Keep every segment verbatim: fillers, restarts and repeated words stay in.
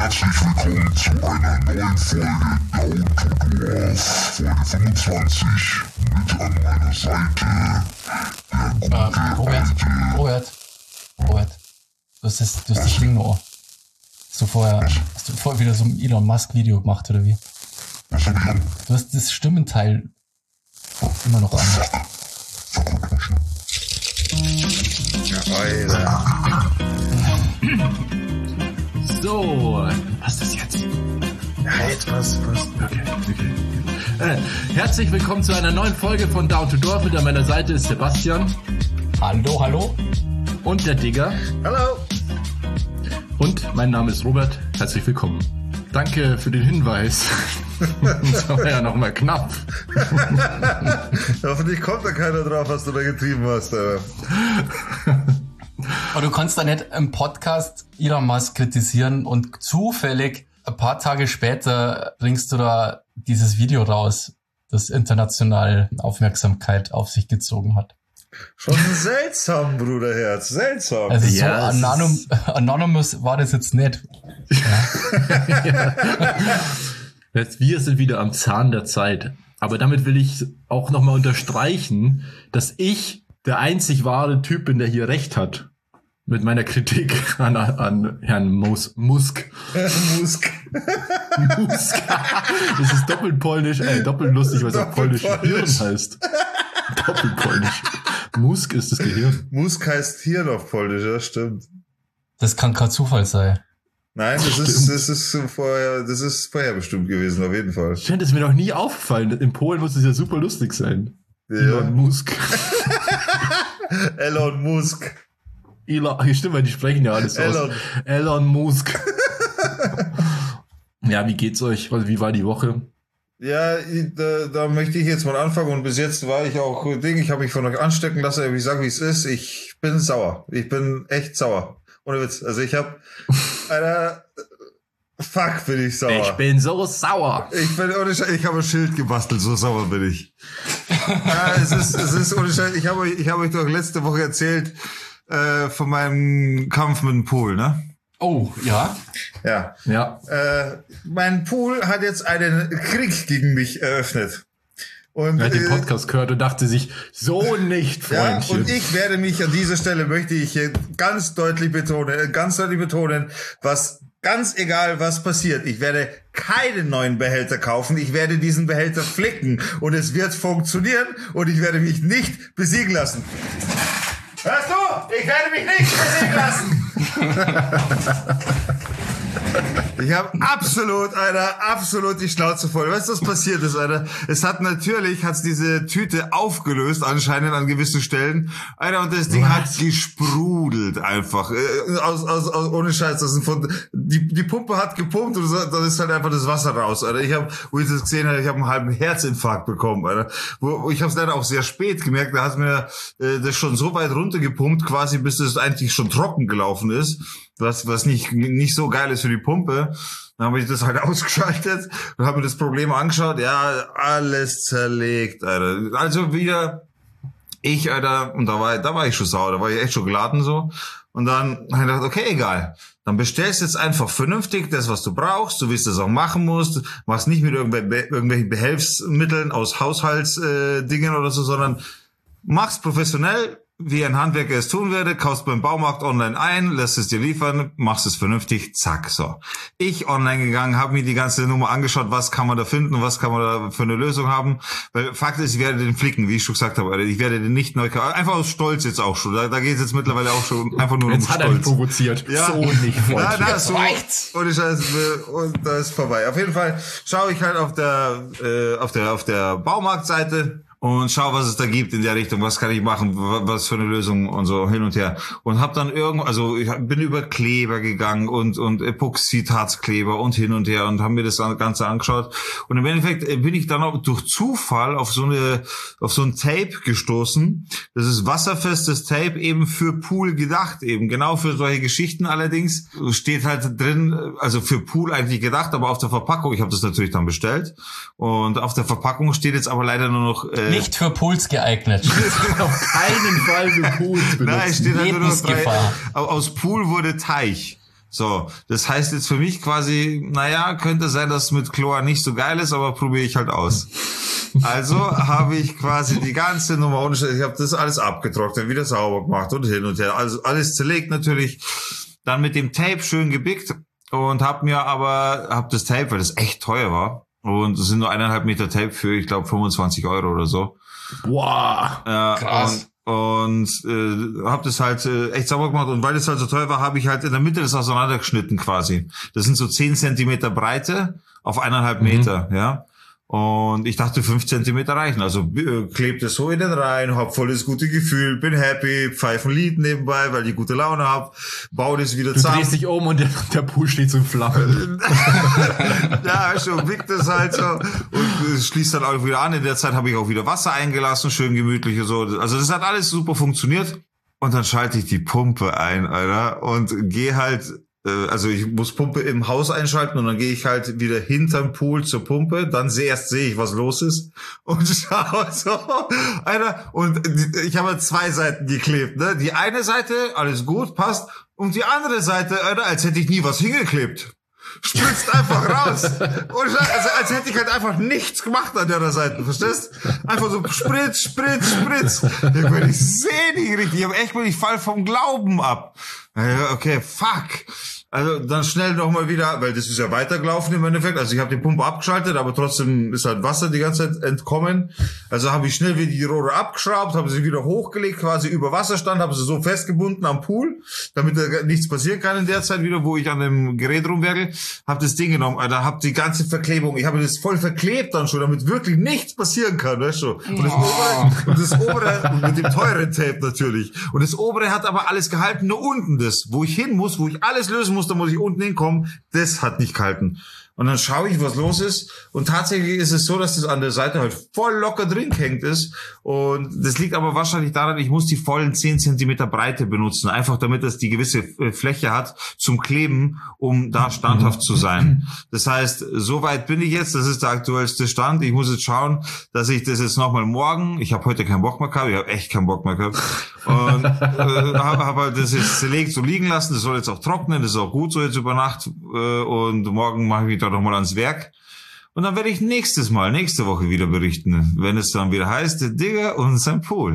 herzlich willkommen zu einer neuen Folge Down to Dwarf, Folge fünfundzwanzig. Mit an meiner Seite der gute äh, Robert, alte... Robert, Robert, du hast das, du hast das Ding noch. Hast du vorher, hast du vorher wieder so ein Elon Musk Video gemacht, oder wie? Was hab ich an? Du hast das Stimmenteil immer noch an. Ja, Alter. So, passt das jetzt? Ja, jetzt passt, passt. Okay, okay. Äh, herzlich willkommen zu einer neuen Folge von Down to Dorf. Mit an meiner Seite ist Sebastian. Hallo, hallo. Und der Digger. Hallo. Und mein Name ist Robert. Herzlich willkommen. Danke für den Hinweis. Das war ja noch mal knapp. Hoffentlich kommt da keiner drauf, was du da getrieben hast. Alter. Aber du kannst da nicht im Podcast Elon Musk kritisieren und zufällig ein paar Tage später bringst du da dieses Video raus, das international Aufmerksamkeit auf sich gezogen hat. Schon seltsam, Bruderherz, seltsam. Also Ja, so anonym, anonymous war das jetzt nicht. Ja. Ja. Jetzt, wir sind wieder am Zahn der Zeit. Aber damit will ich auch nochmal unterstreichen, dass ich der einzig wahre Typ bin, der hier recht hat. Mit meiner Kritik an, an Herrn Mus, Musk. Musk. Musk. Das ist doppelt polnisch, äh, doppelt lustig, weil es auf polnisch Hirn heißt. Doppelt polnisch. Musk ist das Gehirn. Musk heißt Hirn auf Polnisch, ja, stimmt. Das kann kein Zufall sein. Nein, das ist, das ist vorher, das ist vorher bestimmt gewesen, auf jeden Fall. Scheint es mir noch nie aufgefallen. In Polen muss es ja super lustig sein. Ja. Elon Musk. Elon Musk. Elon, stimmt, weil die sprechen ja alles Elon. aus. Elon Musk. Ja, wie geht's euch? Also, wie war die Woche? Ja, da, da möchte ich jetzt mal anfangen und bis jetzt war ich auch Ding, ich habe mich von euch anstecken lassen, aber ich sage, wie es ist, ich bin sauer. Ich bin echt sauer. Ohne Witz. Also ich habe Alter, fuck, bin ich sauer. Ich bin so sauer. Ich bin ohne Scheiß, ich habe ein Schild gebastelt, so sauer bin ich. Ja, es ist, es ist ohne Scheiß, ich habe euch, ich habe euch doch letzte Woche erzählt äh, von meinem Kampf mit dem Pool, ne? Oh, ja. Ja. Ja. Äh, mein Pool hat jetzt einen Krieg gegen mich eröffnet. Und, Er hat den äh, Podcast gehört und dachte sich, so nicht, Freundchen. Ja, und ich werde mich an dieser Stelle, möchte ich hier ganz deutlich betonen, ganz deutlich betonen, was ganz egal was passiert, ich werde keinen neuen Behälter kaufen, ich werde diesen Behälter flicken und es wird funktionieren und ich werde mich nicht besiegen lassen. Hörst du? Ich werde mich nicht besiegen lassen. Ich habe absolut, Alter, absolut die Schnauze voll. Weißt du, was passiert ist, Alter? Es hat natürlich, hat's diese Tüte aufgelöst, anscheinend an gewissen Stellen. Alter, und das Ding Was? hat gesprudelt einfach. Äh, Aus, aus, aus, ohne Scheiß. Das sind von, die, die Pumpe hat gepumpt und dann ist halt einfach das Wasser raus, Alter. Ich habe, wo ich das gesehen habe, ich habe einen halben Herzinfarkt bekommen, Alter. Wo, wo ich habe es leider auch sehr spät gemerkt. Da hat mir äh, das schon so weit runtergepumpt, quasi bis es eigentlich schon trocken gelaufen ist. Was, was nicht, nicht so geil ist für die Pumpe. Dann habe ich das halt ausgeschaltet und habe mir das Problem angeschaut. Ja, alles zerlegt, Alter. Also wieder ich, Alter, und da war, da war ich schon sauer, da war ich echt schon geladen so. Und dann habe ich gedacht, okay, egal. Dann bestellst jetzt einfach vernünftig das, was du brauchst, so wie es das auch machen musst. Machst nicht mit irgendwelchen, irgendwelchen Behelfsmitteln aus Haushaltsdingen äh, Dingen oder so, sondern mach's professionell, wie ein Handwerker es tun würde, kaufst beim Baumarkt online ein, lässt es dir liefern, machst es vernünftig, zack, so. Ich online gegangen, habe mir die ganze Nummer angeschaut, was kann man da finden, was kann man da für eine Lösung haben, weil Fakt ist, ich werde den flicken, wie ich schon gesagt habe, Alter. Ich werde den nicht neu kaufen, einfach aus Stolz jetzt auch schon, da, da geht es jetzt mittlerweile auch schon einfach nur Jetzt um hat er mich Stolz. provoziert. Ja. So nicht, Na, Freundchen. na, so, reicht's. ohne Scheiß, und da ist vorbei. Auf jeden Fall schaue ich halt auf der, äh, auf der, auf der Baumarktseite und schau, was es da gibt in der Richtung, was kann ich machen, was für eine Lösung und so hin und her. Und hab dann irgendwo, also ich bin über Kleber gegangen und und Epoxidharzkleber und hin und her und haben mir das Ganze angeschaut. Und im Endeffekt bin ich dann auch durch Zufall auf so eine, auf so ein Tape gestoßen. Das ist wasserfestes Tape, eben für Pool gedacht, eben genau für solche Geschichten. Allerdings steht halt drin, also für Pool eigentlich gedacht, aber auf der Verpackung, ich habe das natürlich dann bestellt und auf der Verpackung steht jetzt aber leider nur noch äh, Nicht für Pools geeignet. Auf keinen Fall für Pools benutzt. Nein, es steht halt nur noch drei, Lebensgefahr. aus Pool wurde Teich. So, das heißt jetzt für mich quasi, naja, könnte sein, dass mit Chlor nicht so geil ist, aber probiere ich halt aus. Also habe ich quasi die ganze Nummer, und ich habe das alles abgetrocknet, wieder sauber gemacht und hin und her, also alles zerlegt natürlich, dann mit dem Tape schön gebickt und habe mir aber, habe das Tape, weil das echt teuer war, und es sind nur eineinhalb Meter Tape für, ich glaube, fünfundzwanzig Euro oder so. Boah, äh, krass. Und, und äh, habe das halt äh, echt sauber gemacht, und weil das halt so teuer war, habe ich halt in der Mitte das auseinandergeschnitten quasi. Das sind so zehn Zentimeter Breite auf eineinhalb Meter, mhm. ja. Und ich dachte, fünf Zentimeter reichen. Also äh, klebt es so in den Reihen, hab voll das gute Gefühl, bin happy, pfeifen Lied nebenbei, weil ich gute Laune hab, baue das wieder du zusammen. Du drehst dich um und der, der Pool steht so in Flammen. Ja, schon wickt das halt so und es schließt dann auch wieder an. In der Zeit habe ich auch wieder Wasser eingelassen, schön gemütlich und so. Also das hat alles super funktioniert. Und dann schalte ich die Pumpe ein, Alter, und gehe halt... Also ich muss Pumpe im Haus einschalten, und dann gehe ich halt wieder hinterm Pool zur Pumpe, dann erst sehe ich, was los ist, und schaue so, Alter, und ich habe zwei Seiten geklebt, ne? Die eine Seite, alles gut, passt, und die andere Seite, Alter, als hätte ich nie was hingeklebt. Spritzt einfach raus. Und also als hätte ich halt einfach nichts gemacht an der Seite, verstehst? Einfach so Spritz, Spritz, Spritz. Ich, ich sehe nicht richtig. Ich habe echt mal, ich fall vom Glauben ab. Okay, fuck. Also dann schnell nochmal wieder, weil das ist ja weitergelaufen im Endeffekt. Also ich habe die Pumpe abgeschaltet, aber trotzdem ist halt Wasser die ganze Zeit entkommen. Also habe ich schnell wieder die Rohre abgeschraubt, habe sie wieder hochgelegt, quasi über Wasserstand, habe sie so festgebunden am Pool, damit da nichts passieren kann in der Zeit wieder, wo ich an dem Gerät rumwerkel. Habe das Ding genommen, Alter, habe die ganze Verklebung, ich habe das voll verklebt dann schon, damit wirklich nichts passieren kann, weißt du. Und das obere, und das obere mit dem teuren Tape natürlich. Und das obere hat aber alles gehalten, nur unten das, wo ich hin muss, wo ich alles lösen muss, da muss ich unten hinkommen, das hat nicht gehalten. Und dann schaue ich, was los ist. Und tatsächlich ist es so, dass das an der Seite halt voll locker drin gehängt ist. Und das liegt aber wahrscheinlich daran, ich muss die vollen zehn Zentimeter Breite benutzen. Einfach damit es die gewisse Fläche hat zum Kleben, um da standhaft zu sein. Das heißt, so weit bin ich jetzt. Das ist der aktuellste Stand. Ich muss jetzt schauen, dass ich das jetzt nochmal morgen, ich habe heute keinen Bock mehr gehabt, ich habe echt keinen Bock mehr gehabt. Und äh, habe hab halt das jetzt zerlegt, so liegen lassen. Das soll jetzt auch trocknen. Das ist auch gut so jetzt über Nacht. Äh, und morgen mache ich mich da nochmal ans Werk. Und dann werde ich nächstes Mal, nächste Woche wieder berichten, wenn es dann wieder heißt, der Digger und sein Pool.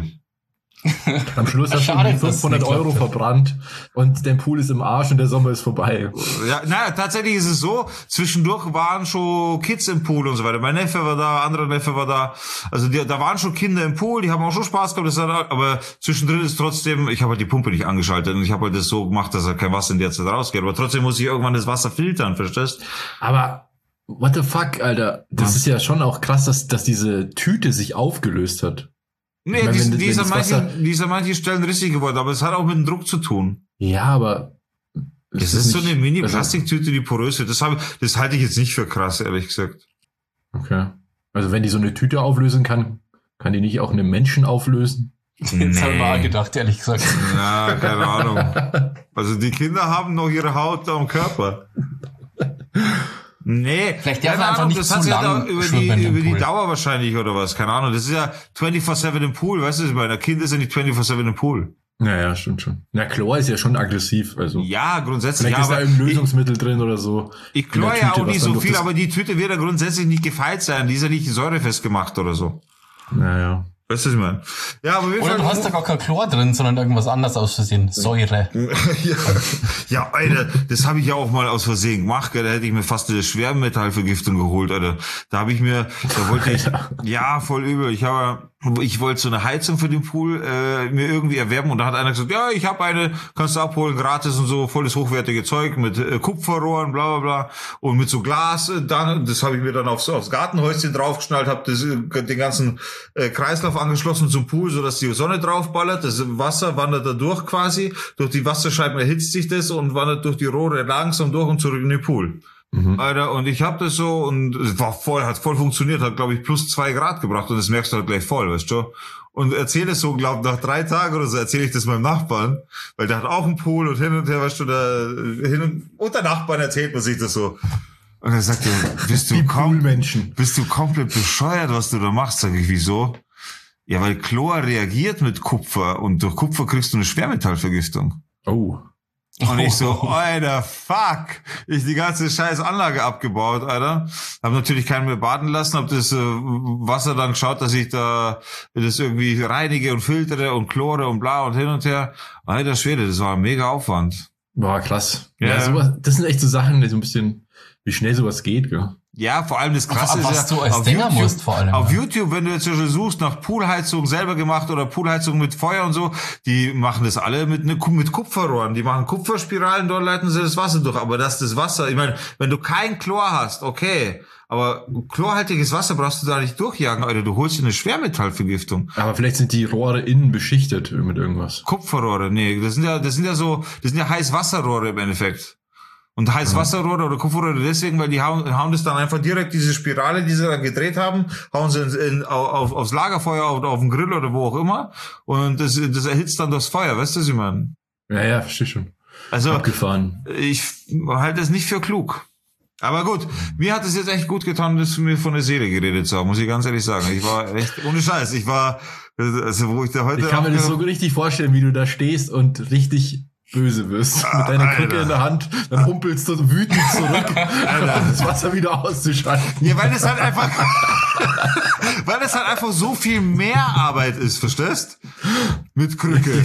Am Schluss hast du fünfhundert Euro verbrannt und dein Pool ist im Arsch und der Sommer ist vorbei. Ja, naja, tatsächlich ist es so, zwischendurch waren schon Kids im Pool und so weiter. Mein Neffe war da, anderer Neffe war da. Also die, da waren schon Kinder im Pool, die haben auch schon Spaß gehabt. Das hat, aber zwischendrin ist trotzdem, ich habe halt die Pumpe nicht angeschaltet und ich habe halt das so gemacht, dass halt kein Wasser in der Zeit rausgeht. Aber trotzdem muss ich irgendwann das Wasser filtern, verstehst? Aber what the fuck, Alter? Das ja. ist ja schon auch krass, dass, dass diese Tüte sich aufgelöst hat. Nee, ich mein, die, die, ist an manchen, die ist an manchen Stellen rissig geworden, aber es hat auch mit dem Druck zu tun. Ja, aber... Das ist, ist so eine Mini-Plastiktüte, die porös wird. Das, habe, das halte ich jetzt nicht für krass, ehrlich gesagt. Okay. Also wenn die so eine Tüte auflösen kann, kann die nicht auch einen Menschen auflösen? Nee. Jetzt habe ich mal gedacht, ehrlich gesagt. Ja, keine Ahnung. Also die Kinder haben noch ihre Haut am Körper. Nee, vielleicht darf er einfach nicht das zu hat ja lang über die, über die Dauer wahrscheinlich oder was, keine Ahnung. Das ist ja vierundzwanzig sieben im Pool, weißt du, ich meine, ein Kind ist ja nicht vierundzwanzig sieben im Pool. Ja, ja, stimmt schon. Na, Chlor ist ja schon aggressiv, also. Ja, grundsätzlich. Vielleicht ja, ist da irgendein Lösungsmittel ich, drin oder so. Ich Chlor ja auch nicht so viel, aber die Tüte wird ja grundsätzlich nicht gefeit sein, die ist ja nicht säurefest gemacht oder so. Naja. Weißt du, was ich meine? Ja, aber oder du hast da gar kein Chlor drin, sondern irgendwas anderes aus Versehen. Säure. ja, ja, Alter, das habe ich ja auch mal aus Versehen gemacht, gell? Da hätte ich mir fast eine Schwermetallvergiftung geholt, Alter. Da habe ich mir, da wollte ich, ja, voll übel. Ich habe, ich wollte so eine Heizung für den Pool äh, mir irgendwie erwerben und da hat einer gesagt, ja, ich habe eine, kannst du abholen, gratis und so, volles hochwertige Zeug mit äh, Kupferrohren, bla bla bla und mit so Glas. Äh, dann, das habe ich mir dann aufs, aufs Gartenhäuschen draufgeschnallt, habe den ganzen äh, Kreislauf angeschlossen zum Pool, so dass die Sonne draufballert. Das Wasser wandert da durch quasi, durch die Wasserscheiben erhitzt sich das und wandert durch die Rohre langsam durch und zurück in den Pool. Mhm. Alter, und ich hab das so und es war voll, hat voll funktioniert, hat glaube ich plus zwei Grad gebracht und das merkst du halt gleich voll, weißt du? Und erzähle es so, glaub nach drei Tagen oder so erzähle ich das meinem Nachbarn, weil der hat auch einen Pool und hin und her, weißt du, da hin und unter Nachbarn erzählt man sich das so. Und er sagt, bist du, kom- bist du komplett bescheuert, was du da machst? Sag ich, wieso? Ja, weil Chlor reagiert mit Kupfer und durch Kupfer kriegst du eine Schwermetallvergiftung. Oh. Und ich so, Alter, fuck. Ich die ganze scheiß Anlage abgebaut, Alter. Hab natürlich keinen mehr baden lassen, hab das äh, Wasser dann geschaut, dass ich da das irgendwie reinige und filtere und chlore und bla und hin und her. Alter Schwede, das war ein mega Aufwand. Boah, krass. Ja, Ja. sowas, das sind echt so Sachen, die so ein bisschen, wie schnell sowas geht, gell? Ja, vor allem das Krasse ist was ja, du als auf Dinger YouTube, musst vor allem, auf ja. YouTube, wenn du jetzt zum Beispiel suchst nach Poolheizung selber gemacht oder Poolheizung mit Feuer und so, die machen das alle mit, ne, mit Kupferrohren. Die machen Kupferspiralen, dort leiten sie das Wasser durch. Aber dass das Wasser, ich meine, wenn du kein Chlor hast, okay, aber chlorhaltiges Wasser brauchst du da nicht durchjagen, Alter. Du holst dir eine Schwermetallvergiftung. Aber vielleicht sind die Rohre innen beschichtet mit irgendwas. Kupferrohre, nee, das sind ja, das sind ja so, das sind ja Heißwasserrohre im Endeffekt. Und Heißwasserrohre oder Kupferrohre deswegen, weil die hauen, hauen das dann einfach direkt, diese Spirale, die sie dann gedreht haben, hauen sie in, in, auf, aufs Lagerfeuer oder auf den Grill oder wo auch immer. Und das, das erhitzt dann das Feuer, weißt du, was ich meine? Ja, ja, verstehe schon. Also, Abgefahren. ich halte das nicht für klug. Aber gut, mir hat es jetzt echt gut getan, dass du mir von der Seele geredet hast, muss ich ganz ehrlich sagen. Ich war echt, ohne Scheiß, ich war, also wo ich da heute... Ich kann mir das so richtig vorstellen, wie du da stehst und richtig böse wirst. Ah, mit deiner Alter. Krücke in der Hand, dann humpelst du wütend zurück, um das Wasser wieder auszuschalten. Ja, weil das halt einfach, weil das halt einfach so viel mehr Arbeit ist, verstehst? Mit Krücke.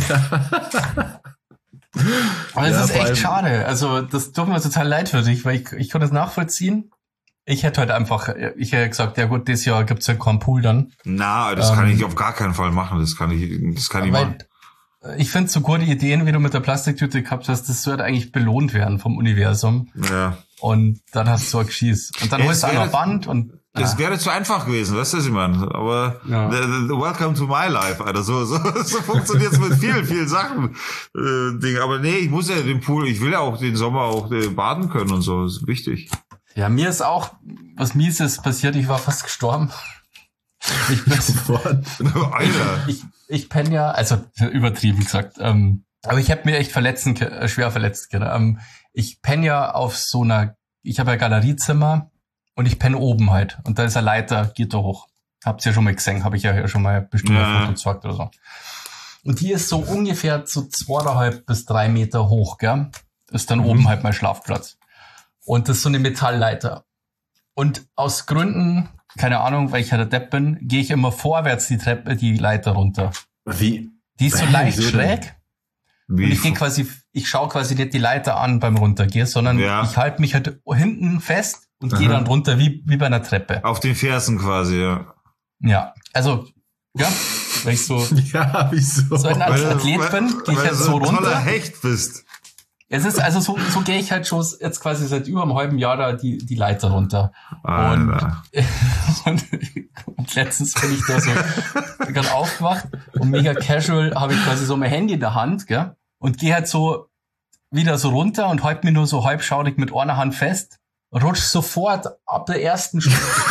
Aber es Ja, ist vor echt allem- schade. Also das tut mir total leid für dich, weil ich, ich konnte es nachvollziehen. Ich hätte halt einfach, ich hätte gesagt, ja gut, dieses Jahr gibt's ja keinen Pool dann. Na, das Ähm, kann ich auf gar keinen Fall machen. Das kann ich, das kann ich machen. Weil ich finde so gute Ideen, wie du mit der Plastiktüte gehabt hast, das sollte eigentlich belohnt werden vom Universum. Ja. Und dann hast du so ein Geschieß. Und dann Es holst du wäre- einfach Band und Das ah, wäre zu einfach gewesen, weißt du, was ich meine? Aber Ja. the, the, welcome to my life, Alter. So, so, so funktioniert's mit vielen, vielen Sachen. Äh, Ding. Aber nee, ich muss ja den Pool, ich will ja auch den Sommer auch äh, baden können und so. Das ist wichtig. ja, mir ist auch was Mieses passiert. Ich war fast gestorben. Ich bin, Alter. ich, ich penne ja, also übertrieben gesagt, ähm, aber ich habe mir echt verletzen, äh, schwer verletzt. Genau. Ähm, ich penne ja auf so einer, ich habe ja Galeriezimmer und ich penne oben halt. Und da ist eine Leiter, geht da hoch. Habt ihr ja schon mal gesehen, habe ich ja schon mal bestimmt Ja. mal Foto gezeigt oder so. Und die ist so ungefähr so zweieinhalb bis drei Meter hoch, gell? Ist dann Mhm. oben halt mein Schlafplatz. Und das ist so eine Metallleiter. Und aus Gründen, keine Ahnung, weil ich ja der Depp bin, gehe ich immer vorwärts die Treppe, die Leiter runter. Wie? Die ist so Hä, leicht wieso denn? schräg. Wie Und ich gehe quasi, ich schaue quasi nicht die Leiter an beim Runtergehen, sondern Ja. ich halte mich halt hinten fest und gehe Aha. dann runter wie, wie bei einer Treppe. auf den Fersen quasi, ja. Ja, also, ja, wenn ich so, Ja, wieso? so ein Weil- Athlet weil- bin, gehe ich weil halt du so ein toller runter. Hecht bist. Es ist, also so, so gehe ich halt schon jetzt quasi seit über einem halben Jahr da die, die Leiter runter. Alter. Und, und letztens bin ich da so gerade aufgewacht und mega casual habe ich quasi so mein Handy in der Hand, gell? Und gehe halt so wieder so runter und halt mir nur so halbschaurig mit einer Hand fest, rutsch sofort ab der ersten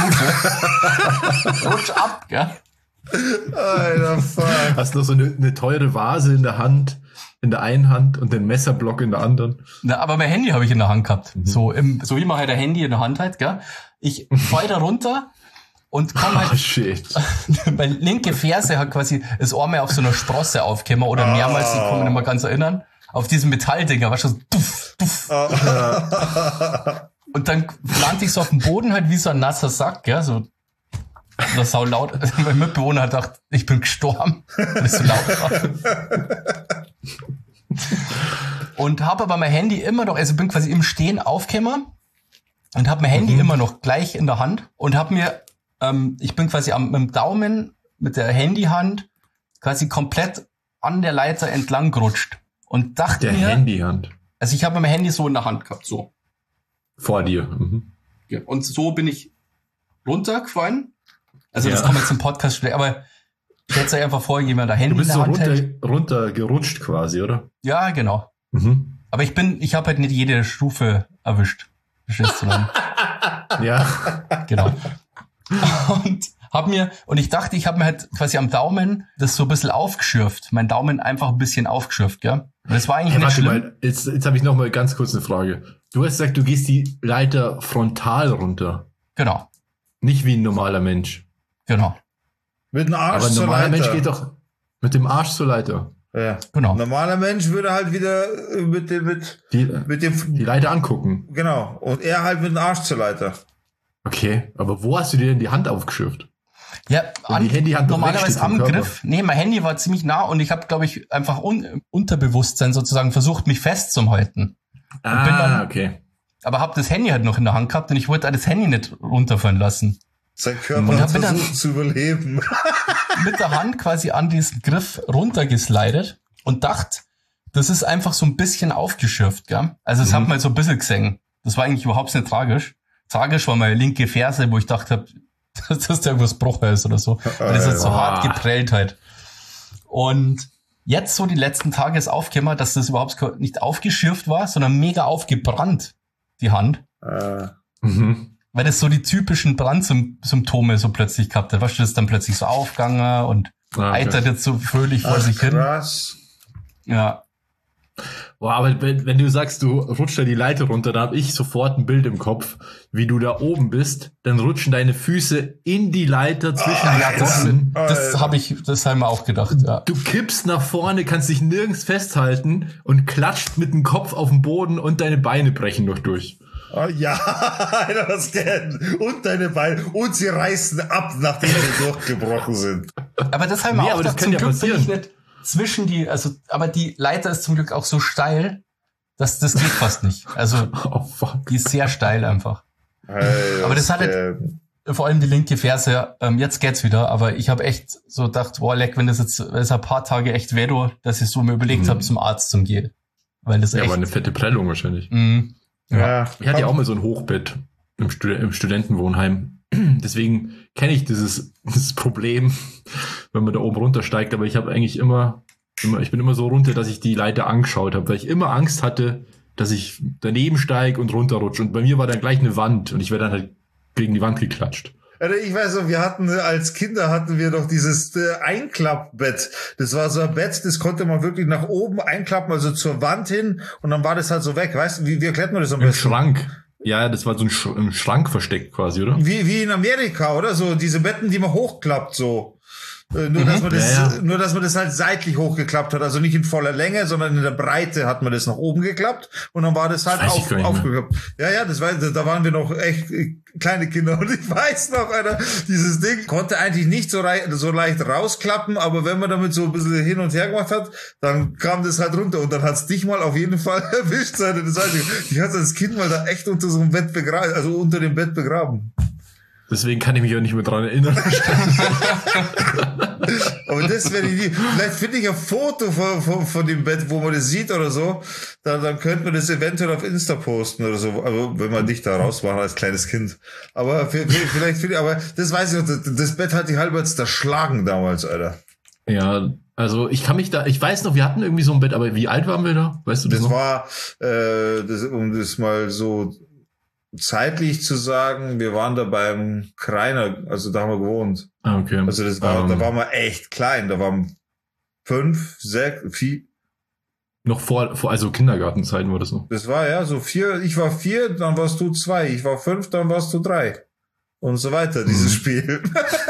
Stufe, rutsch ab, gell? Alter, fuck. Hast noch so eine, eine teure Vase in der Hand, in der einen Hand und den Messerblock in der anderen. Na, aber mein Handy habe ich in der Hand gehabt. So im, so wie man halt ein Handy in der Hand hat, gell? Ich fall da runter und komm Oh, halt, shit. meine linke Ferse hat quasi das einmal auf so einer Sprosse aufgekommen oder mehrmals, ich kann mich nicht mehr ganz erinnern, auf diesem Metalldinger, war schon duff, duff. Und dann landete ich so auf dem Boden halt wie so ein nasser Sack, gell, so, das sau laut. Mein Mitbewohner hat gedacht, ich bin gestorben, weil es so laut war. Und habe aber mein Handy immer noch, also bin quasi im Stehen aufgekommen und habe mein Handy Mhm. immer noch gleich in der Hand und habe mir, ähm, ich bin quasi am, mit dem Daumen, mit der Handyhand quasi komplett an der Leiter entlang gerutscht und dachte Der mir, Handyhand. also ich habe mein Handy so in der Hand gehabt, so. Vor dir. Mhm. Ja, und so bin ich runtergefallen. Also Ja. das kann man jetzt im Podcast stellen, aber stellt euch einfach vor, jemand ein Du Handy in bist der so Hand runter, hält. runter gerutscht quasi, oder? Ja, genau. Mhm. Aber ich bin, ich habe halt nicht jede Stufe erwischt. Verstehst du dann? Ja. Genau. Und hab mir, und ich dachte, ich habe mir halt quasi am Daumen das so ein bisschen aufgeschürft. Mein Daumen einfach ein bisschen aufgeschürft, gell? Und das war eigentlich Hey, nicht warte schlimm. mal, jetzt, jetzt habe ich noch mal ganz kurz eine Frage. Du hast gesagt, du gehst die Leiter frontal runter. Genau, Nicht wie ein normaler Mensch. genau. Mit dem Arsch Aber ein zur normaler Leiter. Mensch geht doch mit dem Arsch zur Leiter. Ja. Genau. Ein normaler Mensch würde halt wieder mit dem, mit, Die, mit dem, die Leiter angucken. genau. Und er halt mit dem Arsch zur Leiter. Okay, aber wo hast du dir denn die Hand aufgeschürft? Ja, Und die Handyhand doch normalerweise wegsteht vom am Körper. Griff. Nee, mein Handy war ziemlich nah und ich habe, glaube ich, einfach un Unterbewusstsein sozusagen versucht, mich festzuhalten. Ah, bin dann- okay. Aber habe das Handy halt noch in der Hand gehabt und ich wollte das Handy nicht runterfallen lassen. Sein Körper Und hat hab mir dann- versucht zu überleben. Mit der Hand quasi an diesen Griff runtergeslidet und dachte, das ist einfach so ein bisschen aufgeschürft, gell? Also es Mhm. hat mal so ein bisschen gesehen. Das war eigentlich überhaupt nicht tragisch. Tragisch war meine linke Ferse, wo ich dachte, dass das da irgendwas Brucher ist oder so. Weil das jetzt so hart geprellt halt. Und jetzt so die letzten Tage ist aufgekommen, dass das überhaupt nicht aufgeschürft war, sondern mega aufgebrannt, die Hand. Äh, Mhm. Weil das so die typischen Brandsymptome so plötzlich gehabt hat. Weißt du, das ist dann plötzlich so aufgegangen und Ah, okay. eitert jetzt so fröhlich vor ach, sich hin. krass. Ja. Boah, aber wenn, wenn du sagst, du rutschst da die Leiter runter, da habe ich sofort ein Bild im Kopf, wie du da oben bist, dann rutschen deine Füße in die Leiter zwischen die Ja, das, Pfosten. das habe ich, das haben wir auch gedacht, ja. Du kippst nach vorne, kannst dich nirgends festhalten und klatscht mit dem Kopf auf den Boden und deine Beine brechen noch durch. Oh, ja, Alter, was denn? Und deine Beine. Und sie reißen ab, nachdem sie durchgebrochen sind. Aber das haben wir Nee, auch aber das gedacht, kann zum ja Glück bin ich passieren. nicht zwischen die, also, aber die Leiter ist zum Glück auch so steil, dass das geht fast nicht. Also, Oh fuck. die ist sehr steil einfach. Hey, Aber das was hat halt- denn? Vor allem die linke Ferse, ähm, jetzt geht's wieder, aber ich habe echt so gedacht, boah, leck, wenn das jetzt, wenn es ein paar Tage echt wäre, dass ich so mir überlegt Mhm. habe, zum Arzt zu gehen. Weil das Ja, echt, aber eine fette Prellung wahrscheinlich. mh, Ja, Ich hatte ja auch mal so ein Hochbett im, Stud im Studentenwohnheim. Deswegen kenne ich dieses, dieses Problem, wenn man da oben runtersteigt. Aber ich habe eigentlich immer, immer, ich bin immer so runter, dass ich die Leiter angeschaut habe, weil ich immer Angst hatte, dass ich daneben steige und runterrutsche. Und bei mir war dann gleich eine Wand und ich wäre dann halt gegen die Wand geklatscht. Alter, ich weiß noch, wir hatten, äh, als Kinder hatten wir doch dieses äh, Einklappbett. Das war so ein Bett, das konnte man wirklich nach oben einklappen, also zur Wand hin, und dann war das halt so weg. Weißt du, wie, wie erklärt man das am Im besten? Schrank. Ja, das war so ein Sch im Schrank versteckt quasi, oder? Wie, wie in Amerika, oder? So diese Betten, die man hochklappt, so. Äh, nur, dass man das, Ja, ja. nur, dass man das halt seitlich hochgeklappt hat. Also nicht in voller Länge, sondern in der Breite hat man das nach oben geklappt. Und dann war das halt Weiß ich auf, gar nicht mehr. aufgeklappt. Ja, ja, das war, da waren wir noch echt äh, kleine Kinder. Und ich weiß noch, Alter, dieses Ding konnte eigentlich nicht so, rei- so leicht rausklappen. Aber wenn man damit so ein bisschen hin und her gemacht hat, dann kam das halt runter. Und dann hat's dich mal auf jeden Fall erwischt. Seite. Das heißt, ich hatte das Kind mal da echt unter so einem Bett begraben, also unter dem Bett begraben. Deswegen kann ich mich auch nicht mehr dran erinnern. Aber das werde ich nie. Vielleicht finde ich ein Foto von, von, von dem Bett, wo man das sieht oder so. Dann, dann könnte man das eventuell auf Insta posten oder so. Also, wenn man dich da rausmacht als kleines Kind. Aber v- v- vielleicht finde ich, aber das weiß ich noch, das, das Bett hat die halbwegs zerschlagen damals, Alter. Ja, also ich kann mich da, ich weiß noch, wir hatten irgendwie so ein Bett, aber wie alt waren wir da? Weißt du das, Das noch? war, äh, das, um das mal so zeitlich zu sagen, wir waren da beim Kreiner, also da haben wir gewohnt. Ah, okay. Also das war, Ähm, da waren wir echt klein, da waren fünf, sechs, vier, noch vor, vor, also Kindergartenzeiten war das so. das war ja so vier, ich war vier, dann warst du zwei, ich war fünf, dann warst du drei. Und so weiter, dieses Mhm. Spiel.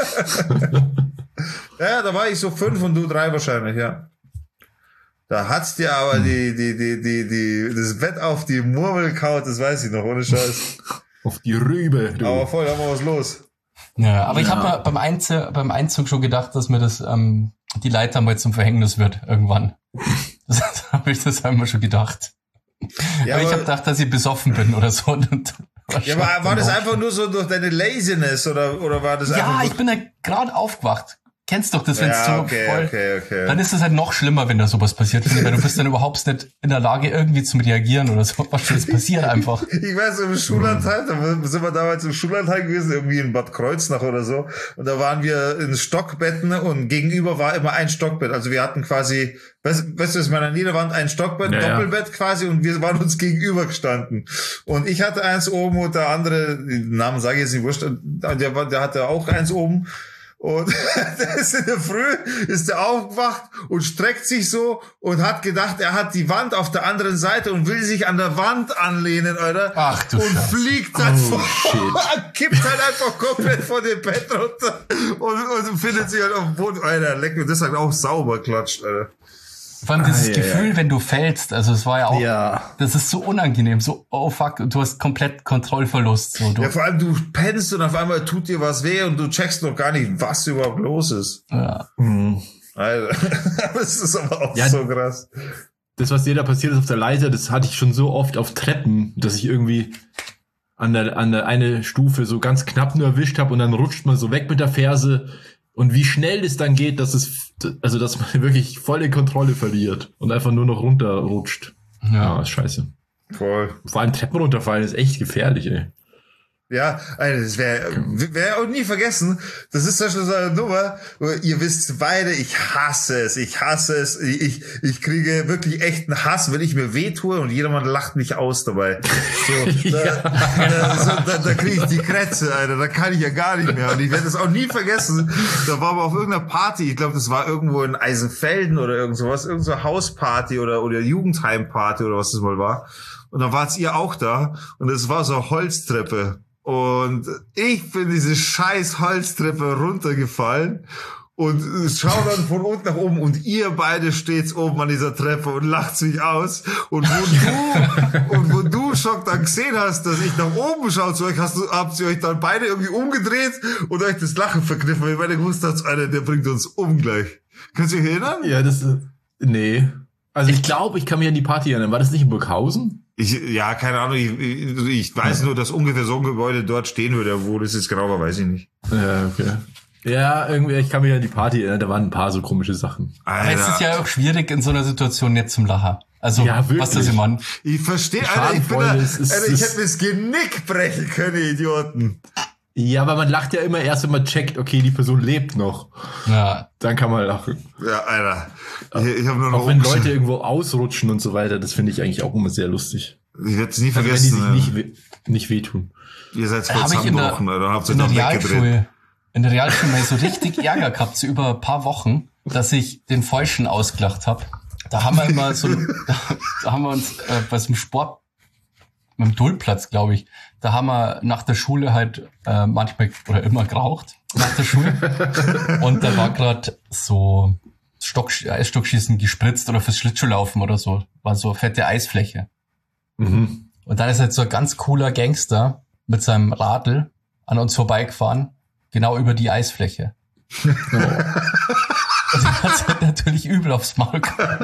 Ja, da war ich so fünf und du drei wahrscheinlich, ja. Da hat's dir aber Mhm. die, die, die, die, die, das Bett auf die Murmel kaut, das weiß ich noch, ohne Scheiß. Auf die Rübe. Du. Aber voll, da war was los. Ja, aber ich Ja. habe mir beim, Einzug, beim Einzug schon gedacht, dass mir das ähm, die Leiter mal zum Verhängnis wird irgendwann. Das habe ich das einmal schon gedacht. Ja, aber ich aber- habe gedacht, dass ich besoffen bin oder so. Und Ja, aber war das einfach nur so durch deine Laziness oder, oder war das einfach Ja, nur ich bin da gerade aufgewacht. Kennst doch das, wenn es ja, so okay, voll... okay, okay. Dann ist es halt noch schlimmer, wenn da sowas passiert, finde ich, weil du bist dann überhaupt nicht in der Lage, irgendwie zum Reagieren oder so. Was das passiert einfach. Ich weiß, im Schullandheim, da sind wir damals im Schullandheim gewesen, irgendwie in Bad Kreuznach oder so. Und da waren wir in Stockbetten und gegenüber war immer ein Stockbett. Also wir hatten quasi, weißt, weißt du, es war an jeder Wand ein Stockbett, Ja, ja. Doppelbett quasi, und wir waren uns gegenüber gestanden. Und ich hatte eins oben und der andere, den Namen sage ich jetzt nicht, wurscht, der, war- der hatte auch eins oben. Und der ist in der Früh, ist der aufgewacht und streckt sich so und hat gedacht, er hat die Wand auf der anderen Seite und will sich an der Wand anlehnen, Alter. Ach du Und Scheiße. fliegt dann Oh, vor, kippt halt einfach komplett von dem Bett runter und, und findet sich halt auf dem Boden. Alter, leck mir, das hat auch sauber klatscht, Alter. Vor allem dieses Ah, ja, Gefühl, ja. wenn du fällst, also es war ja auch, Ja. das ist so unangenehm, so, oh fuck, du hast komplett Kontrollverlust. So, du, Ja, vor allem du pennst und auf einmal tut dir was weh und du checkst noch gar nicht, was überhaupt los ist. ja. Mhm. Alter, das ist aber auch Ja, so krass. Das, was dir da passiert ist auf der Leiter, das hatte ich schon so oft auf Treppen, dass ich irgendwie an der, an der eine Stufe so ganz knapp nur erwischt habe und dann rutscht man so weg mit der Ferse. Und wie schnell das dann geht, dass es, also dass man wirklich volle Kontrolle verliert und einfach nur noch runterrutscht. Ja. Ja, ist scheiße. Voll. Vor allem Treppen runterfallen ist echt gefährlich, ey. Ja, Alter, das wäre wär auch nie vergessen. Das ist ja schon so eine Nummer, wo ihr wisst beide, ich hasse es, ich hasse es. Ich, ich kriege wirklich echten Hass, wenn ich mir wehtue und jedermann lacht mich aus dabei. So, da, Ja. da, so, da, da kriege ich die Krätze, Alter, da kann ich ja gar nicht mehr. Und ich werde das auch nie vergessen. Da waren wir auf irgendeiner Party, ich glaube, das war irgendwo in Eisenfelden oder irgend sowas, irgend so eine Hausparty oder, oder Jugendheimparty oder was das mal war. Und dann wart ihr auch da und es war so eine Holztreppe. Und ich bin diese scheiß Holztreppe runtergefallen und schau dann von unten nach oben und ihr beide steht oben an dieser Treppe und lacht mich aus. Und wo du, und wo du Schock dann gesehen hast, dass ich nach oben schaue zu euch, hast du, habt ihr euch dann beide irgendwie umgedreht und euch das Lachen verkniffen, weil ihr beide gewusst habt, Alter, der bringt uns um gleich. Könnt ihr euch erinnern? Ja, das ist, nee. Also ich glaube, ich kann mich an die Party erinnern. War das nicht in Burghausen? Ich, ja, keine Ahnung, ich, ich, ich weiß nur, dass ungefähr so ein Gebäude dort stehen würde, wo das jetzt genau war, weiß ich nicht. Ja, okay. Ja, irgendwie, ich kann mich an die Party erinnern, da waren ein paar so komische Sachen. Aber es ist ja auch schwierig in so einer Situation nicht zum Lachen. Also, Ja, wirklich. was das ich meine? Ich verstehe, Alter, ich bin da, Schadenfreude ist- ist- Alter, ich ist- hätte mir das Genick brechen können, ihr Idioten. Ja, aber man lacht ja immer erst, wenn man checkt, okay, die Person lebt noch. Ja. Dann kann man lachen. Ja, Alter. Ich, ich habe nur noch Auch wenn umgeschaut. Leute irgendwo ausrutschen und so weiter, das finde ich eigentlich auch immer sehr lustig. Ich werde es nie Also wenn die vergessen. sich Alter. nicht, we nicht wehtun. Ihr seid voll Habe ich in der, zusammengebrochen, Alter. Habt ihr in der dann weggedreht. Realschule, in der Realschule mal so richtig Ärger gehabt, so über ein paar Wochen, dass ich den Falschen ausgelacht habe. Da haben wir immer so, da, da haben wir uns äh, bei so einem Sport, beim Dullplatz, glaube ich, da haben wir nach der Schule halt äh, manchmal oder immer geraucht nach der Schule. Und da war gerade so Stock, Eisstockschießen gespritzt oder fürs Schlittschuhlaufen oder so. War so eine fette Eisfläche. Mhm. Und dann ist halt so ein ganz cooler Gangster mit seinem Radl an uns vorbeigefahren, genau über die Eisfläche. Und der hat halt natürlich übel aufs Maul gehauen.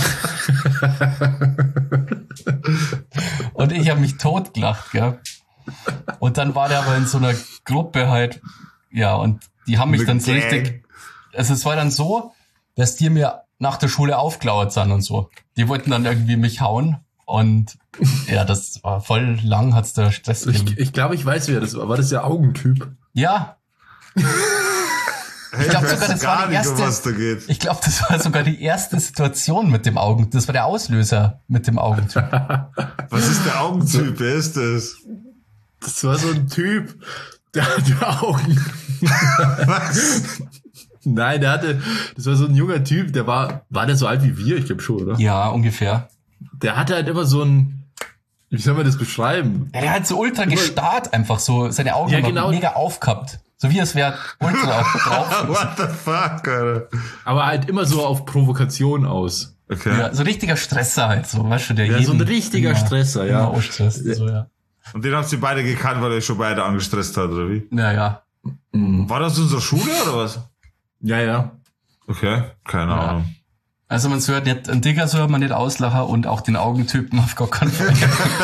Und ich habe mich totgelacht, gell. Und dann war der aber in so einer Gruppe halt, ja, und die haben mich Eine dann so Gang. richtig, also es war dann so, dass die mir nach der Schule aufgelauert sind und so. Die wollten dann irgendwie mich hauen und ja, das war voll lang, hat's da Stress gegeben. Ich, ich glaube, ich weiß, wer das war. War das der Augentyp? Ja, Ich glaub sogar, das war die nicht, um erste- was da geht. ich glaube, das war sogar die erste Situation mit dem Augen. Das war der Auslöser mit dem Augentyp. Was ist der Augentyp? Wer ist das? Das war so ein Typ, der hatte Augen. Was? Nein, der hatte, das war so ein junger Typ, der war, war der so alt wie wir? Ich glaube schon, oder? Ja, ungefähr. Der hatte halt immer so ein, wie soll man das beschreiben? Ja, der hat so ultra gestarrt einfach so. Seine Augen Ja, haben genau. mega aufgehabt. So wie es wäre ultra auf drauf. What the fuck, Alter? Aber halt immer so auf Provokation aus. Okay. Ja, so richtiger Stresser halt, so, weißt du, der Ja, jeden, so ein richtiger immer- Stresser, ja. immer ausstresst, so, ja. Und den habt ihr beide gekannt, weil er euch schon beide angestresst hat, oder wie? Ja, ja. Mhm. War das unsere Schule, oder was? Ja, ja. Okay, keine Ja. Ahnung. Also man hört nicht, einen Digger soll man nicht auslachen und auch den Augentypen auf gar keinen Fall.